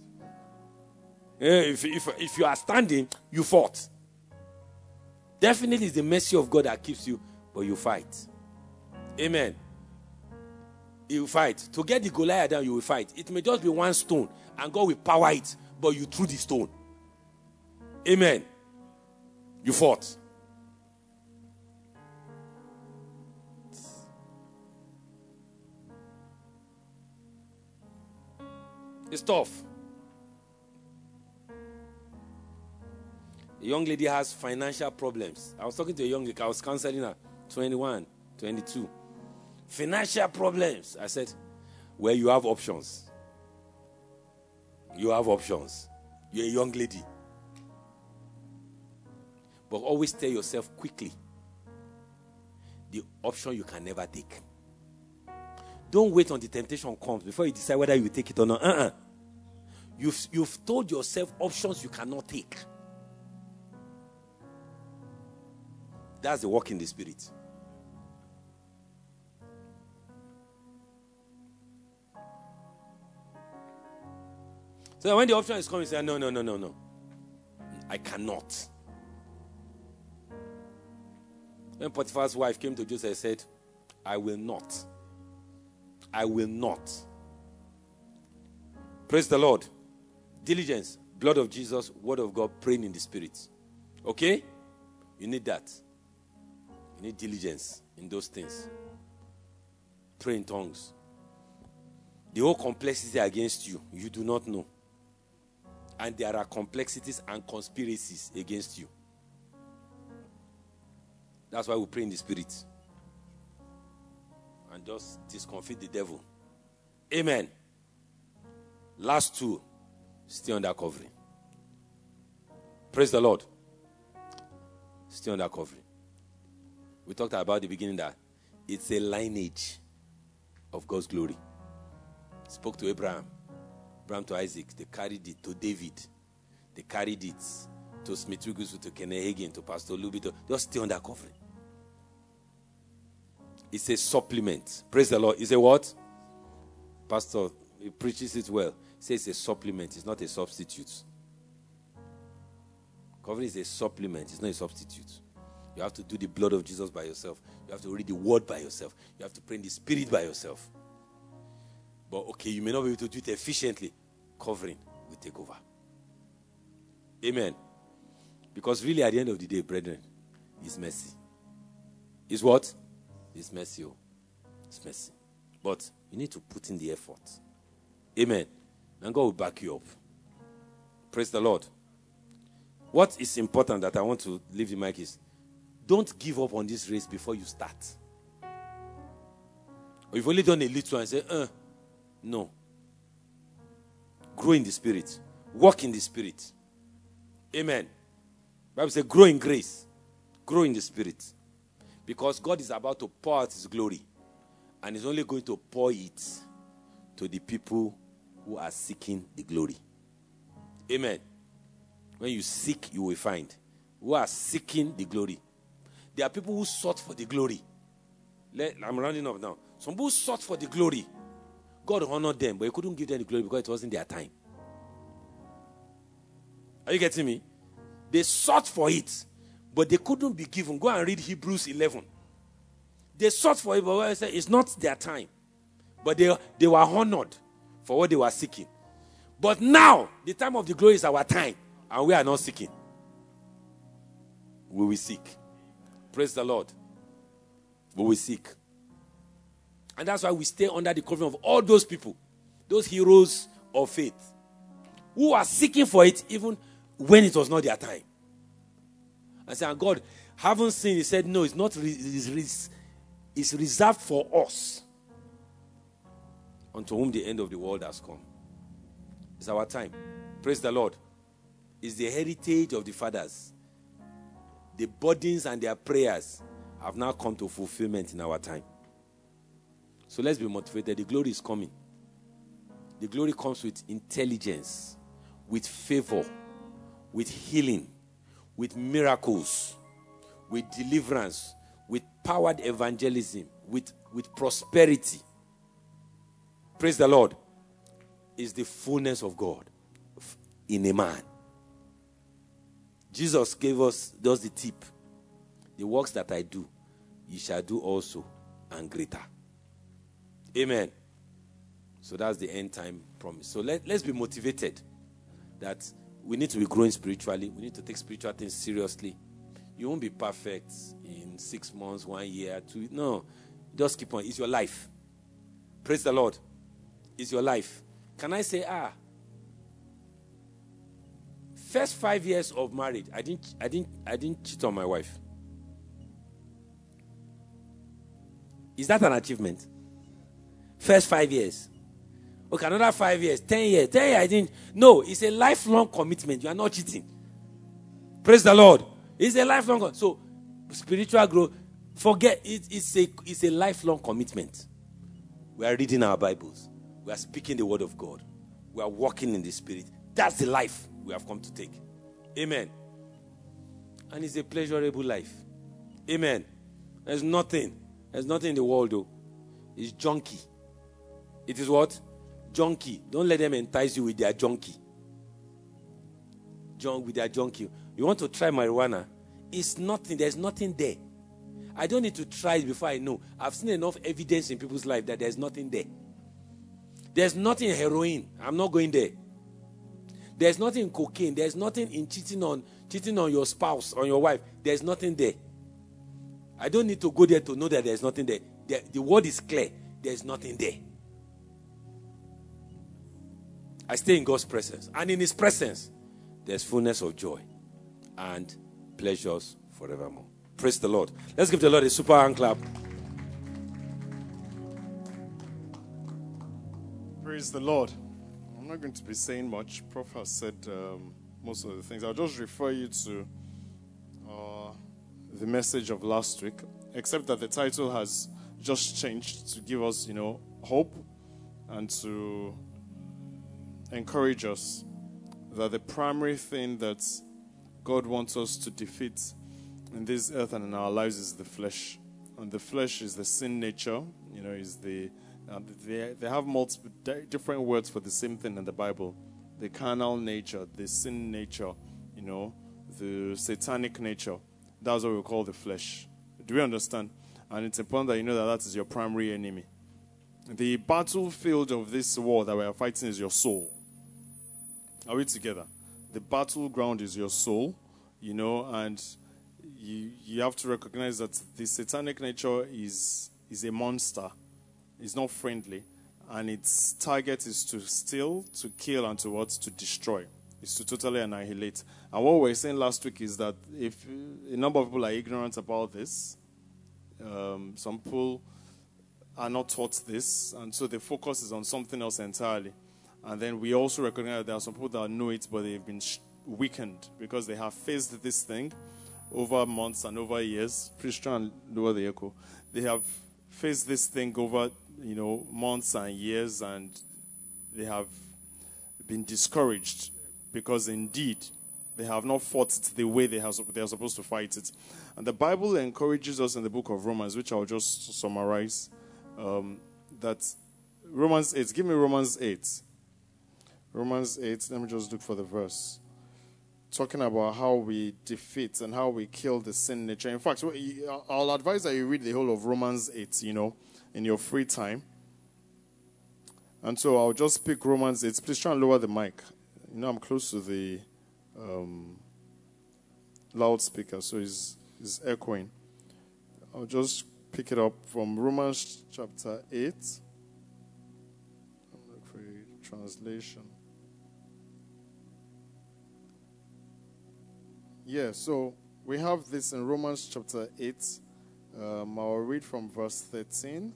If you are standing, you fought. Definitely it's the mercy of God that keeps you, but you fight. Amen. You fight. To get the Goliath down, you will fight. It may just be one stone, and God will power it, but you threw the stone. Amen. You fought. It's tough. A young lady has financial problems. I was talking to a young lady. I was counseling her, 21, 22. Financial problems. I said, well, you have options. You have options. You're a young lady. But always tell yourself quickly the option you can never take. Don't wait until the temptation comes before you decide whether you take it or not. You've told yourself options you cannot take. That's the walk in the spirit. So when the option is coming, you say, no. I cannot. When Potiphar's wife came to Joseph and said, I will not. I will not. Praise the Lord. Diligence, blood of Jesus, word of God, praying in the spirit. Okay? You need that. You need diligence in those things. Pray in tongues. The whole complexity against you, you do not know. And there are complexities and conspiracies against you. That's why we pray in the spirit. And just discomfit the devil. Amen. Last two, stay under covering. Praise the Lord. Stay under covering. We talked about at the beginning that it's a lineage of God's glory. Spoke to Abraham to Isaac. They carried it to David. They carried it to Smith Wigglesworth, to Kenneth Hagin, to Pastor Luby. Just stay under covering. It's a supplement. Praise the Lord. It's a what? Pastor, he preaches it well. He says it's a supplement. It's not a substitute. Covering is a supplement. It's not a substitute. You have to do the blood of Jesus by yourself. You have to read the word by yourself. You have to pray in the spirit by yourself. But okay, you may not be able to do it efficiently. Covering will take over. Amen. Because really at the end of the day, brethren, it's mercy. It's what? It's mercy. Oh. It's mercy. But you need to put in the effort. Amen. And God will back you up. Praise the Lord. What is important that I want to leave the mic is, don't give up on this race before you start. Or you've only done a little and say, no. Grow in the spirit. Walk in the spirit. Amen. Bible says, grow in grace. Grow in the spirit. Because God is about to pour out his glory. And he's only going to pour it to the people who are seeking the glory. Amen. When you seek, you will find. Who are seeking the glory. There are people who sought for the glory. I'm rounding up now. Some people sought for the glory. God honored them, but he couldn't give them the glory because it wasn't their time. Are you getting me? They sought for it, but they couldn't be given. Go and read Hebrews 11. They sought for it, but I said it's not their time. But they were honored for what they were seeking. But now, the time of the glory is our time, and we are not seeking. We will seek. Praise the Lord. We will seek. And that's why we stay under the covering of all those people, those heroes of faith, who are seeking for it even when it was not their time. I said, God, haven't seen. He said, no, it's not. It's reserved for us, unto whom the end of the world has come. It's our time. Praise the Lord. It's the heritage of the fathers. The burdens and their prayers have now come to fulfillment in our time. So let's be motivated. The glory is coming. The glory comes with intelligence, with favor, with healing, with miracles, with deliverance, with powered evangelism, with prosperity. Praise the Lord. Is the fullness of God in a man. Jesus gave us just the tip. The works that I do, ye shall do also, and greater. Amen. So that's the end time promise. So let's be motivated that we need to be growing spiritually. We need to take spiritual things seriously. You won't be perfect in 6 months, 1 year, 2. No, just keep on. It's your life. Praise the Lord. It's your life. Can I say, first 5 years of marriage, I didn't cheat on my wife. Is that an achievement? First 5 years. Okay, another 5 years, 10 years. 10 years, I didn't. No, it's a lifelong commitment. You are not cheating. Praise the Lord. It's a lifelong. So, spiritual growth, forget it. It's a lifelong commitment. We are reading our Bibles. We are speaking the word of God. We are walking in the spirit. That's the life we have come to take. Amen. And it's a pleasurable life. Amen. There's nothing in the world, though. It's junky. It is what? Junky. Don't let them entice you with their junky. With their junky. You want to try marijuana? It's nothing. There's nothing there. I don't need to try it before I know. I've seen enough evidence in people's life that there's nothing there. There's nothing in heroin. I'm not going there. There's nothing in cocaine. There's nothing in cheating on your spouse, on your wife. There's nothing there. I don't need to go there to know that there's nothing there. The word is clear. There's nothing there. I stay in God's presence. And in his presence, there's fullness of joy and pleasures forevermore. Praise the Lord. Let's give the Lord a super hand clap. Praise the Lord. I'm not going to be saying much. Prof has said most of the things. I'll just refer you to the message of last week, except that the title has just changed to give us, hope and to encourage us that the primary thing that God wants us to defeat in this earth and in our lives is the flesh. And the flesh is the sin nature, is the they have multiple different words for the same thing in the Bible. The carnal nature, the sin nature, the satanic nature. That's what we call the flesh. Do we understand? And it's important that you know that that is your primary enemy. The battlefield of this war that we are fighting is your soul. Are we together? The battleground is your soul, you know, and you have to recognize that the satanic nature is a monster. It's not friendly. And its target is to steal, to kill, and to what? To destroy. It's to totally annihilate. And what we were saying last week is that if a number of people are ignorant about this, some people are not taught this, and so the focus is on something else entirely. And then we also recognize that there are some people that know it, but they've been weakened because they have faced this thing over months and over years. Please try and lower the echo. They have faced this thing over, you know, months and years, and they have been discouraged because indeed they have not fought it the way they are supposed to fight it. And the Bible encourages us in the book of Romans, which I'll just summarize, that Romans 8, give me Romans 8. Romans 8, let me just look for the verse. Talking about how we defeat and how we kill the sin nature. In fact, I'll advise that you read the whole of Romans 8, you know, in your free time. And so I'll just pick Romans 8. Please try and lower the mic. You know, I'm close to the loudspeaker, so it's echoing. I'll just pick it up from Romans chapter 8. I'll look for a translation. Yeah, so we have this in Romans chapter 8. I'll read from verse 13.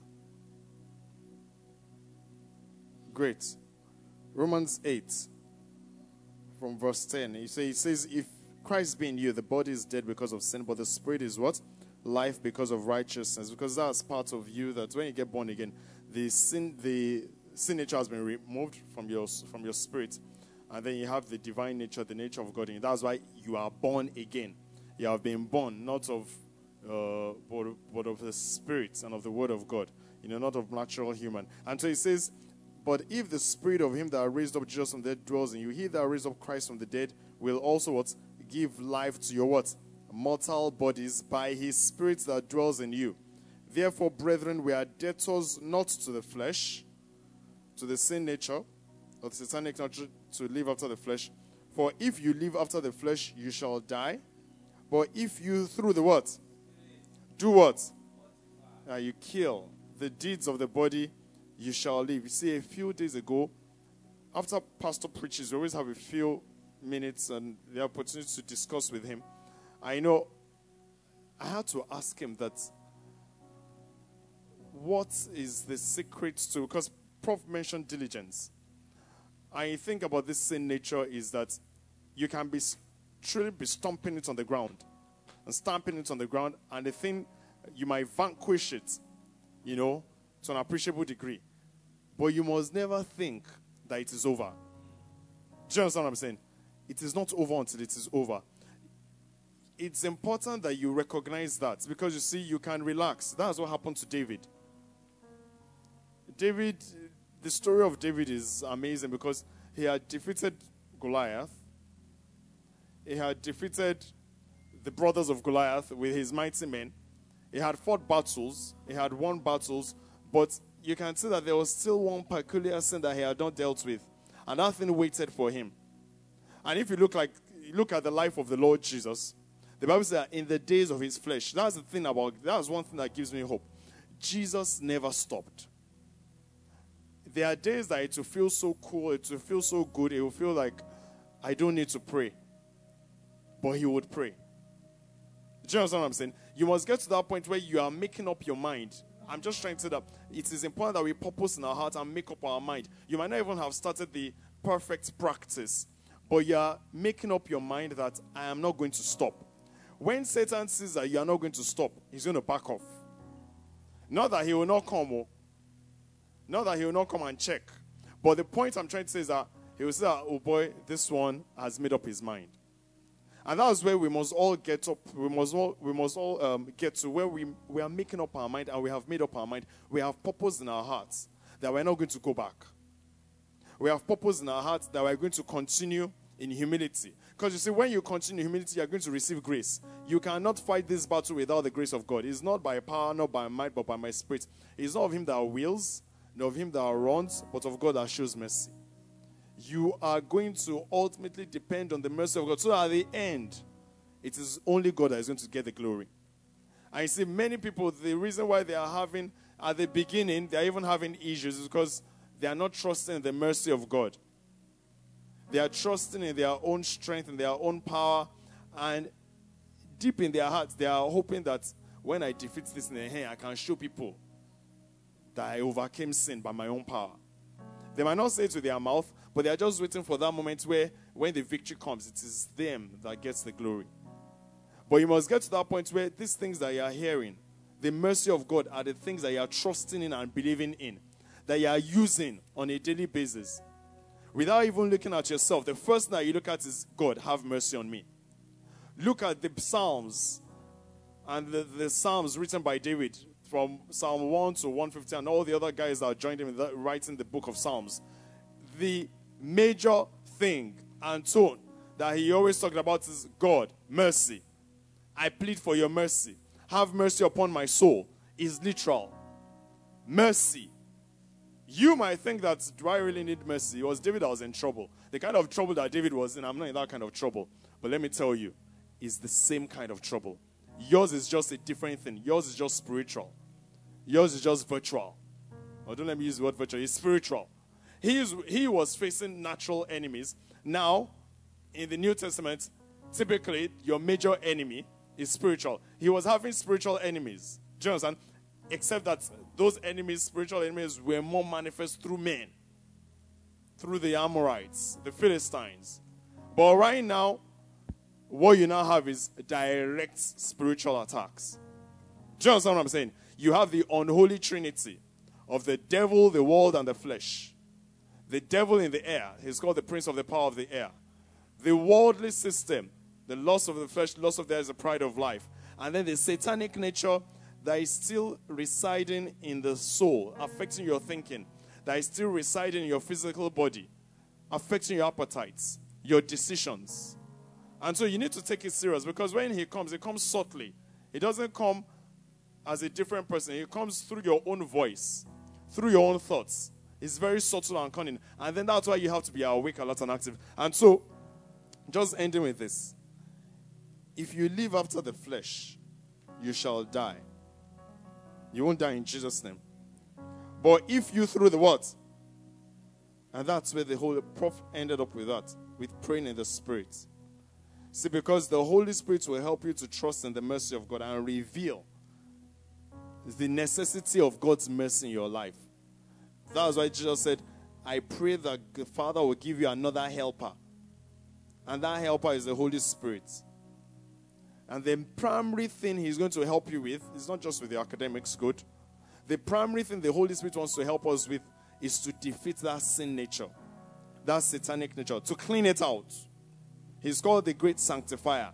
Great. Romans 8, from verse 10. It says, if Christ be in you, the body is dead because of sin, but the spirit is what? Life because of righteousness. Because that's part of you, that when you get born again, the sin nature has been removed from your spirit. And then you have the divine nature, the nature of God in you. That's why you are born again. You have been born, not of but of the Spirit and of the Word of God. You know, not of natural human. And so he says, but if the Spirit of him that raised up Jesus from the dead dwells in you, he that raised up Christ from the dead will also what? Give life to your what? Mortal bodies by his Spirit that dwells in you. Therefore, brethren, we are debtors not to the flesh, to the sin nature, or the satanic nature, to live after the flesh. For if you live after the flesh, you shall die. But if you through the what? Do what? You kill the deeds of the body, you shall live. You see, a few days ago, after pastor preaches, we always have a few minutes and the opportunity to discuss with him. I know I had to ask him that, what is the secret to, because Prof mentioned diligence. I think about this sin nature is that you can truly be stomping it on the ground and stamping it on the ground, and the thing, you might vanquish it, you know, to an appreciable degree. But you must never think that it is over. Do you understand what I'm saying? It is not over until it is over. It's important that you recognize that, because you see, you can relax. That's what happened to David. The story of David is amazing because he had defeated Goliath. He had defeated the brothers of Goliath with his mighty men. He had fought battles. He had won battles. But you can see that there was still one peculiar sin that he had not dealt with. And that thing waited for him. And if you look at the life of the Lord Jesus, the Bible says that in the days of his flesh, that's one thing that gives me hope. Jesus never stopped. There are days that it will feel so cool, it will feel so good, it will feel like I don't need to pray. But he would pray. Do you understand what I'm saying? You must get to that point where you are making up your mind. I'm just trying to say that it is important that we purpose in our heart and make up our mind. You might not even have started the perfect practice, but you are making up your mind that I am not going to stop. When Satan sees that you are not going to stop, he's going to back off. Not that he will not come. Not that he will not come and check. But the point I'm trying to say is that he will say, oh boy, this one has made up his mind. And that's where we must all get up. We must all get to where we are making up our mind, and we have made up our mind. We have purpose in our hearts that we're not going to go back. We have purpose in our hearts that we're going to continue in humility. Because you see, when you continue in humility, you are going to receive grace. You cannot fight this battle without the grace of God. It's not by power, not by might, but by my spirit. It's not of him that wills, nor of him that runs, but of God that shows mercy. You are going to ultimately depend on the mercy of God. So at the end, it is only God that is going to get the glory. And you see, many people, the reason why they are having, at the beginning, they are even having issues is because they are not trusting in the mercy of God. They are trusting in their own strength and their own power. And deep in their hearts, they are hoping that when I defeat this in the hand, I can show people that I overcame sin by my own power. They might not say it with their mouth, but they are just waiting for that moment where when the victory comes, it is them that gets the glory. But you must get to that point where these things that you are hearing, the mercy of God, are the things that you are trusting in and believing in, that you are using on a daily basis. Without even looking at yourself, the first thing that you look at is, God, have mercy on me. Look at the Psalms and the Psalms written by David from Psalm 1 to 150 and all the other guys that joined him in writing the book of Psalms. The major thing and tone that he always talked about is, God, mercy. I plead for your mercy. Have mercy upon my soul. Is literal. Mercy. You might think that, do I really need mercy? It was David that was in trouble. The kind of trouble that David was in, I'm not in that kind of trouble. But let me tell you, it's the same kind of trouble. Yours is just a different thing. Yours is just spiritual. Yours is just virtual. Or don't let me use the word virtual. It's spiritual. He was facing natural enemies. Now, in the New Testament, typically your major enemy is spiritual. He was having spiritual enemies. Do you understand? Except that those enemies, spiritual enemies, were more manifest through men. Through the Amorites, the Philistines. But right now, what you now have is direct spiritual attacks. Do you understand what I'm saying? You have the unholy trinity of the devil, the world, and the flesh. The devil in the air, he's called the prince of the power of the air. The worldly system, the lust of the flesh, lust of the air is the pride of life. And then the satanic nature that is still residing in the soul, affecting your thinking, that is still residing in your physical body, affecting your appetites, your decisions. And so you need to take it serious, because when he comes, it comes subtly. It doesn't come as a different person. It comes through your own voice, through your own thoughts. It's very subtle and cunning. And then that's why you have to be awake, alert, and active. And so, just ending with this. If you live after the flesh, you shall die. You won't die in Jesus' name. But if you through the what? And that's where the Holy Prophet ended up with that. With praying in the Spirit. See, because the Holy Spirit will help you to trust in the mercy of God and reveal the necessity of God's mercy in your life. That's why Jesus said, I pray that the Father will give you another helper. And that helper is the Holy Spirit. And the primary thing he's going to help you with is not just with the academics, good. The primary thing the Holy Spirit wants to help us with is to defeat that sin nature, that satanic nature, to clean it out. He's called the great sanctifier.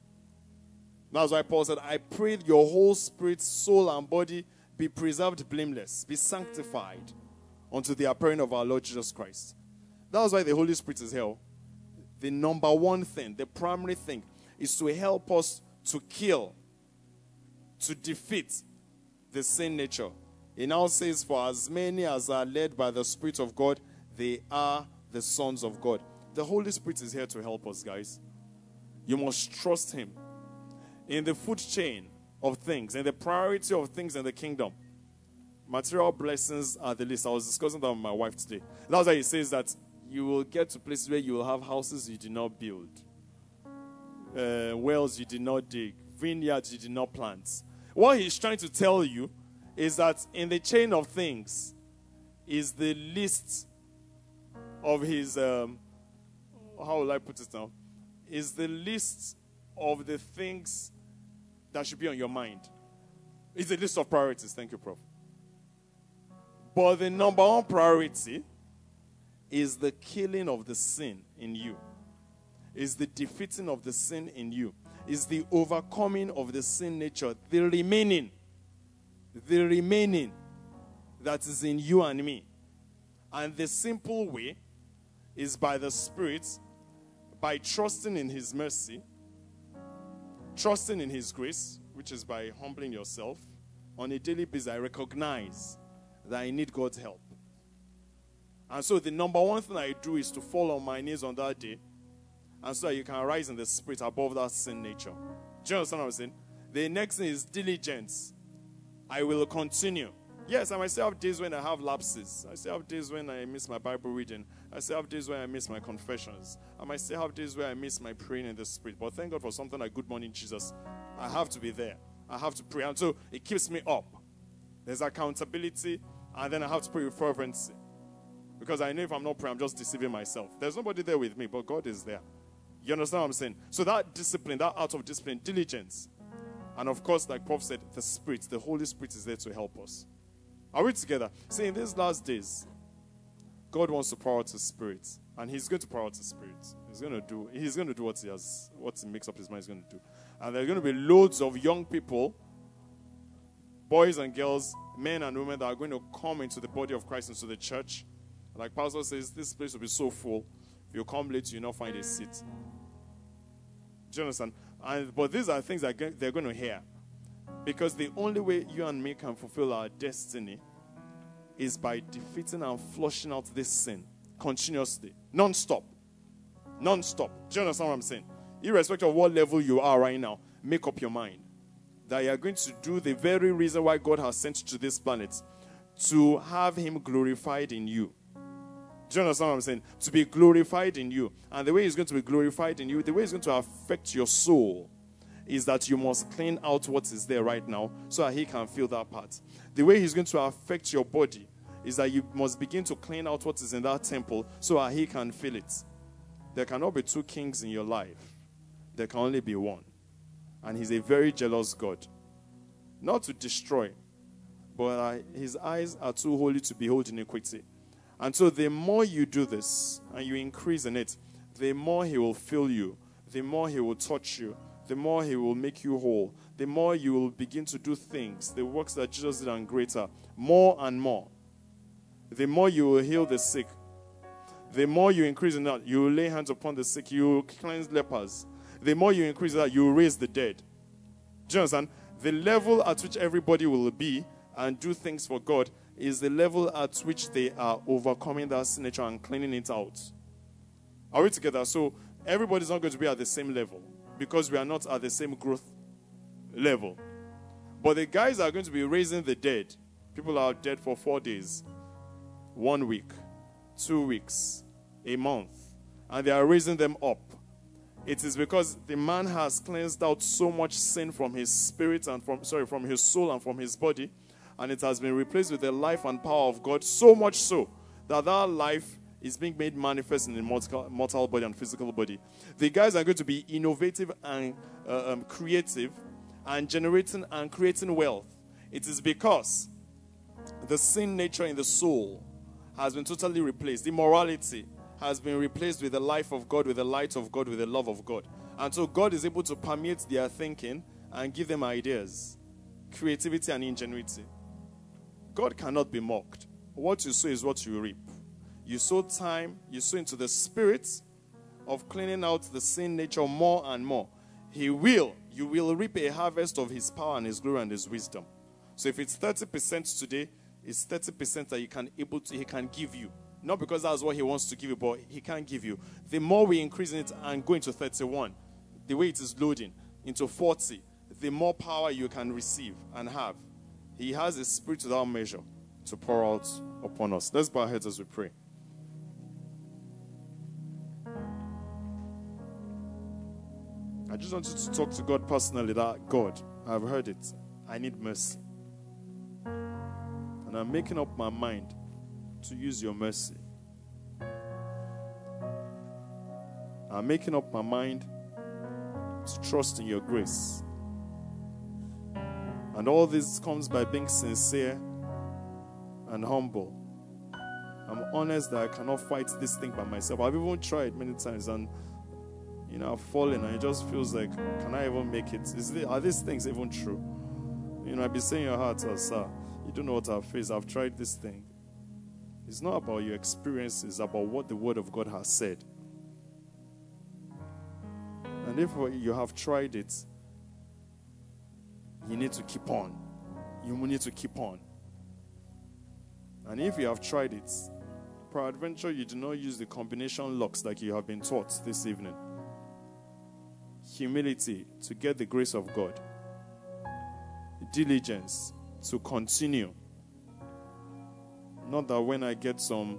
That's why Paul said, I pray your whole spirit, soul, and body be preserved blameless, be sanctified unto the appearing of our Lord Jesus Christ. That's why the Holy Spirit is here. The number one thing, the primary thing, is to help us to kill, to defeat the sin nature. It now says, for as many as are led by the Spirit of God, they are the sons of God. The Holy Spirit is here to help us, guys. You must trust him. In the food chain of things, in the priority of things in the kingdom, material blessings are the least. I was discussing that with my wife today. That's why he says that you will get to places where you will have houses you did not build, wells you did not dig, vineyards you did not plant. What he's trying to tell you is that in the chain of things is the list of his, how will I put it now? Is the list of the things that should be on your mind. It's a list of priorities. Thank you, Prof. But the number one priority is the killing of the sin in you. Is the defeating of the sin in you. Is the overcoming of the sin nature. The remaining that is in you and me. And the simple way is by the Spirit, by trusting in his mercy, trusting in his grace, which is by humbling yourself. On a daily basis, I recognize that I need God's help. And so the number one thing I do is to fall on my knees on that day, and so that you can rise in the spirit above that sin nature. Do you understand what I'm saying? The next thing is diligence. I will continue. Yes, I might still have days when I have lapses. I still have days when I miss my Bible reading. I still have days where I miss my confessions. I might still have days where I miss my praying in the spirit. But thank God for something like Good Morning Jesus. I have to be there. I have to pray. And so it keeps me up. There's accountability, and then I have to pray with fervency. Because I know if I'm not praying, I'm just deceiving myself. There's nobody there with me, but God is there. You understand what I'm saying? So that discipline, that art of discipline, diligence. And of course, like Prof said, the Spirit, the Holy Spirit is there to help us. Are we together? See, in these last days, God wants to pour out his Spirit. And he's going to pour out his Spirit. He's going to do what he makes up his mind he's going to do. And there are going to be loads of young people, boys and girls, men and women that are going to come into the body of Christ, into the church. Like Pastor says, this place will be so full. If you come late, you'll not find a seat. Do you understand? But these are things that they're going to hear. Because the only way you and me can fulfill our destiny is by defeating and flushing out this sin continuously, non-stop. Non-stop. Do you understand what I'm saying? Irrespective of what level you are right now, make up your mind that you are going to do the very reason why God has sent you to this planet, to have him glorified in you. Do you understand what I'm saying? To be glorified in you. And the way he's going to be glorified in you, the way he's going to affect your soul, is that you must clean out what is there right now so that he can fill that part. The way he's going to affect your body is that you must begin to clean out what is in that temple so that he can fill it. There cannot be two kings in your life. There can only be one. And he's a very jealous God. Not to destroy, but his eyes are too holy to behold iniquity. And so the more you do this and you increase in it, the more he will fill you, the more he will touch you, the more he will make you whole, the more you will begin to do things, the works that Jesus did and greater, more and more. The more you will heal the sick, the more you increase in that, you will lay hands upon the sick, you will cleanse lepers. The more you increase in that, you will raise the dead. Do you understand? The level at which everybody will be and do things for God is the level at which they are overcoming that sin nature and cleaning it out. Are we together? So everybody's not going to be at the same level because we are not at the same growth level. But the guys are going to be raising the dead. People are dead for 4 days, 1 week, 2 weeks, a month, and they are raising them up. It is because the man has cleansed out so much sin from his spirit and from his soul and from his body, and it has been replaced with the life and power of God, so much so that that life is being made manifest in the mortal body and physical body. The guys are going to be innovative and creative and generating and creating wealth. It is because the sin nature in the soul has been totally replaced. Immorality has been replaced with the life of God, with the light of God, with the love of God. And so God is able to permeate their thinking and give them ideas, creativity and ingenuity. God cannot be mocked. What you sow is what you reap. You sow time, you sow into the spirit of cleaning out the sin nature more and more. You will reap a harvest of his power and his glory and his wisdom. So if it's 30% today, it's 30% that he can give you. Not because that's what he wants to give you, but he can give you. The more we increase in it and go into 31, the way it is loading, into 40, the more power you can receive and have. He has a spirit without measure to pour out upon us. Let's bow our heads as we pray. I just want you to talk to God personally that, God, I've heard it. I need mercy. And I'm making up my mind to use your mercy. I'm making up my mind to trust in your grace. And all this comes by being sincere and humble. I'm honest that I cannot fight this thing by myself. I've even tried many times and I've fallen and it just feels like, can I even make it? Are these things even true? I've been saying in your heart, sir, you don't know what I've faced. I've tried this thing. It's not about your experience. It's about what the Word of God has said. And if you have tried it, you need to keep on. You need to keep on. And if you have tried it, peradventure you do not use the combination locks like you have been taught this evening. Humility to get the grace of God. Diligence to continue. Not that when I get some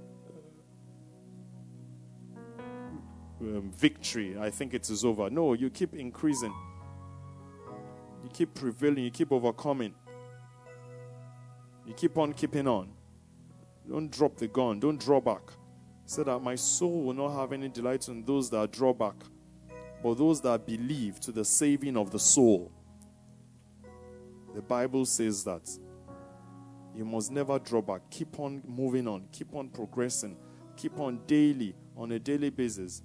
victory, I think it is over. No, you keep increasing. You keep prevailing. You keep overcoming. You keep on keeping on. Don't drop the gun. Don't draw back. So that my soul will not have any delight in those that draw back, but those that believe to the saving of the soul. The Bible says that you must never draw back. Keep on moving on. Keep on progressing. Keep on daily, on a daily basis.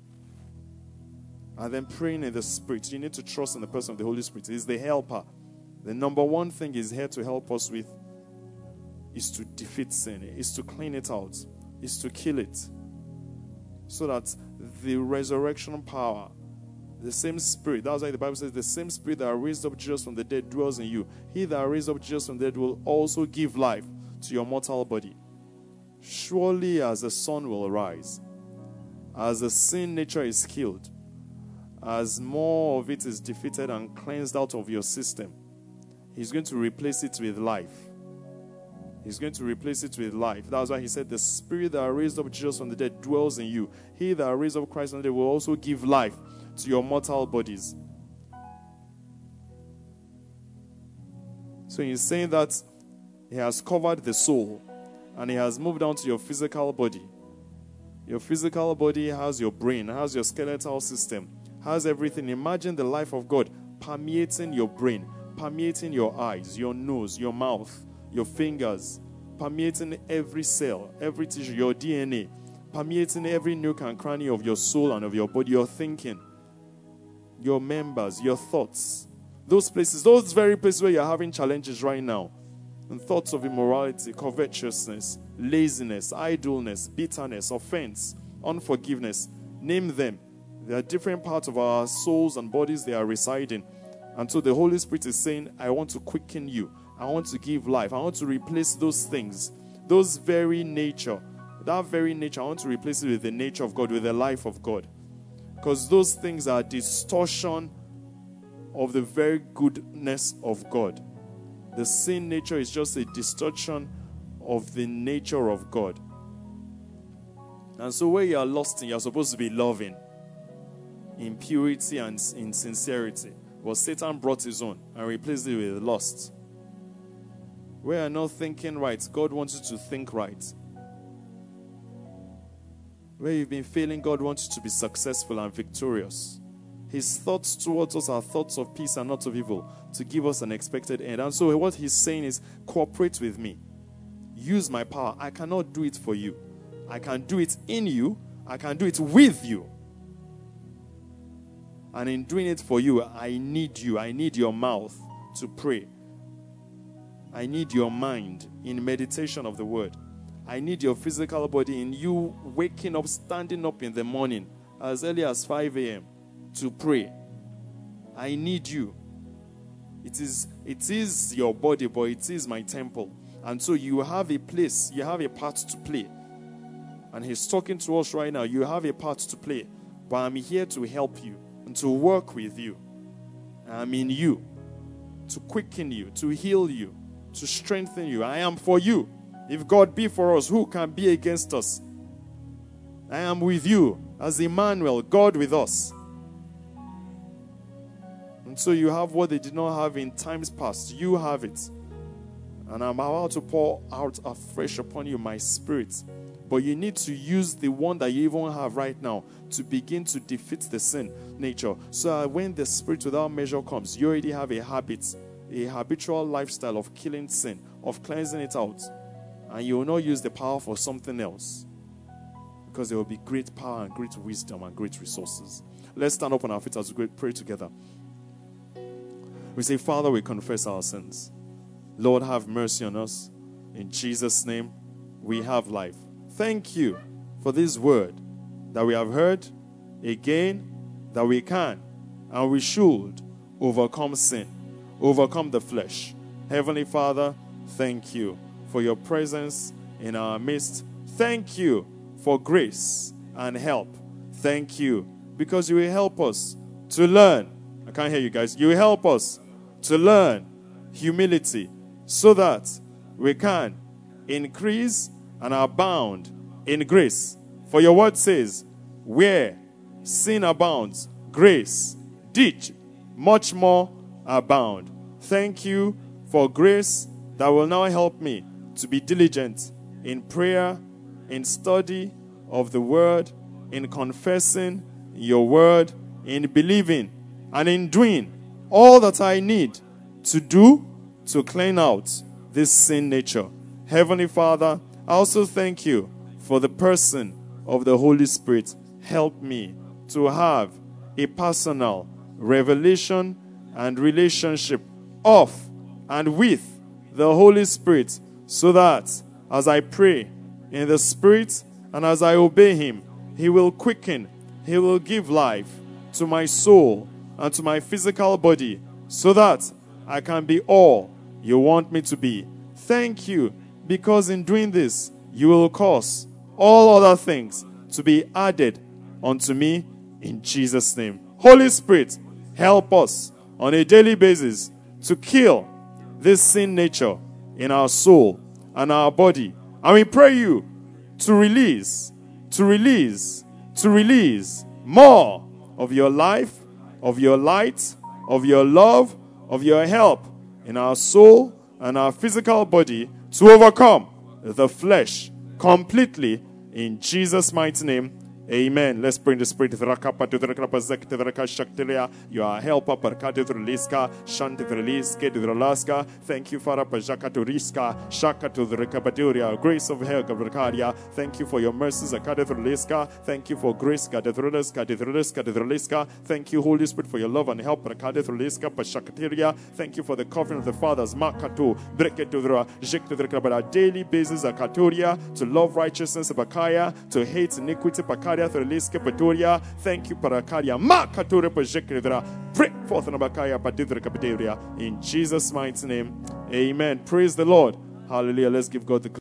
And then praying in the Spirit. You need to trust in the person of the Holy Spirit. He's the helper. The number one thing He's here to help us with is to defeat sin, is to clean it out, is to kill it. So that the resurrection power, the same Spirit, that's why the Bible says, the same Spirit that raised up Jesus from the dead dwells in you. He that raised up Jesus from the dead will also give life to your mortal body. Surely as the sun will rise, as the sin nature is killed, as more of it is defeated and cleansed out of your system, He's going to replace it with life. He's going to replace it with life. That's why He said, the Spirit that raised up Jesus from the dead dwells in you. He that raised up Christ from the dead will also give life to your mortal bodies. So He's saying that He has covered the soul and He has moved down to your physical body. Your physical body has your brain, has your skeletal system, has everything. Imagine the life of God permeating your brain, permeating your eyes, your nose, your mouth, your fingers, permeating every cell, every tissue, your DNA, permeating every nook and cranny of your soul and of your body, your thinking, your members, your thoughts. Those places, those very places where you're having challenges right now, and thoughts of immorality, covetousness, laziness, idleness, bitterness, offense, unforgiveness, name them. There are different parts of our souls and bodies they are residing. And so the Holy Spirit is saying, I want to quicken you. I want to give life. I want to replace those things, those very nature. That very nature, I want to replace it with the nature of God, with the life of God. Because those things are distortion of the very goodness of God. The sin nature is just a distortion of the nature of God. And so where you are lost in, you're supposed to be loving in purity and in sincerity. Well, Satan brought his own and replaced it with lust. Where you're not thinking right, God wants you to think right. Where you've been failing, God wants you to be successful and victorious. His thoughts towards us are thoughts of peace and not of evil, to give us an expected end. And so what He's saying is, cooperate with me. Use my power. I cannot do it for you. I can do it in you. I can do it with you. And in doing it for you, I need you. I need your mouth to pray. I need your mind in meditation of the word. I need your physical body in you waking up, standing up in the morning as early as 5 a.m. to pray. I need you. It is your body, but it is my temple. And so you have a place, you have a part to play. And He's talking to us right now. You have a part to play, but I'm here to help you and to work with you. I'm in you to quicken you, to heal you, to strengthen you. I am for you. If God be for us, who can be against us? I am with you as Emmanuel, God with us. And so you have what they did not have in times past. You have it. And I'm about to pour out afresh upon you my Spirit. But you need to use the one that you even have right now to begin to defeat the sin nature. So when the Spirit without measure comes, you already have a habit, a habitual lifestyle of killing sin, of cleansing it out. And you will not use the power for something else. Because there will be great power and great wisdom and great resources. Let's stand up on our feet as we pray together. We say, Father, we confess our sins. Lord, have mercy on us. In Jesus' name, we have life. Thank you for this word that we have heard again that we can and we should overcome sin, overcome the flesh. Heavenly Father, thank you for your presence in our midst. Thank you for grace and help. Thank you because you will help us to learn. I can't hear you guys. You will help us to learn humility so that we can increase and abound in grace. For your word says, where sin abounds, grace did much more abound. Thank you for grace that will now help me to be diligent in prayer, in study of the word, in confessing your word, in believing, and in doing all that I need to do to clean out this sin nature. Heavenly Father, I also thank you for the person of the Holy Spirit. Help me to have a personal revelation and relationship of and with the Holy Spirit, so that as I pray in the Spirit and as I obey Him, He will quicken, He will give life to my soul and to my physical body, so that I can be all you want me to be. Thank you, because in doing this, you will cause all other things to be added unto me in Jesus' name. Holy Spirit, help us on a daily basis to kill this sin nature in our soul and our body. And we pray you to release more of your life, of your light, of your love, of your help in our soul and our physical body to overcome the flesh completely in Jesus' mighty name. Amen. Let's pray in the Spirit. You are helper. Thank you, Father. Grace of hell. Thank you for your mercies. Thank you for grace. Thank you, Holy Spirit, for your love and help. Thank you for the covering of the fathers. On a daily basis, to love righteousness, to hate iniquity. Thank you, Parakaria. Break forth in Jesus' mighty name. Amen. Praise the Lord. Hallelujah. Let's give God the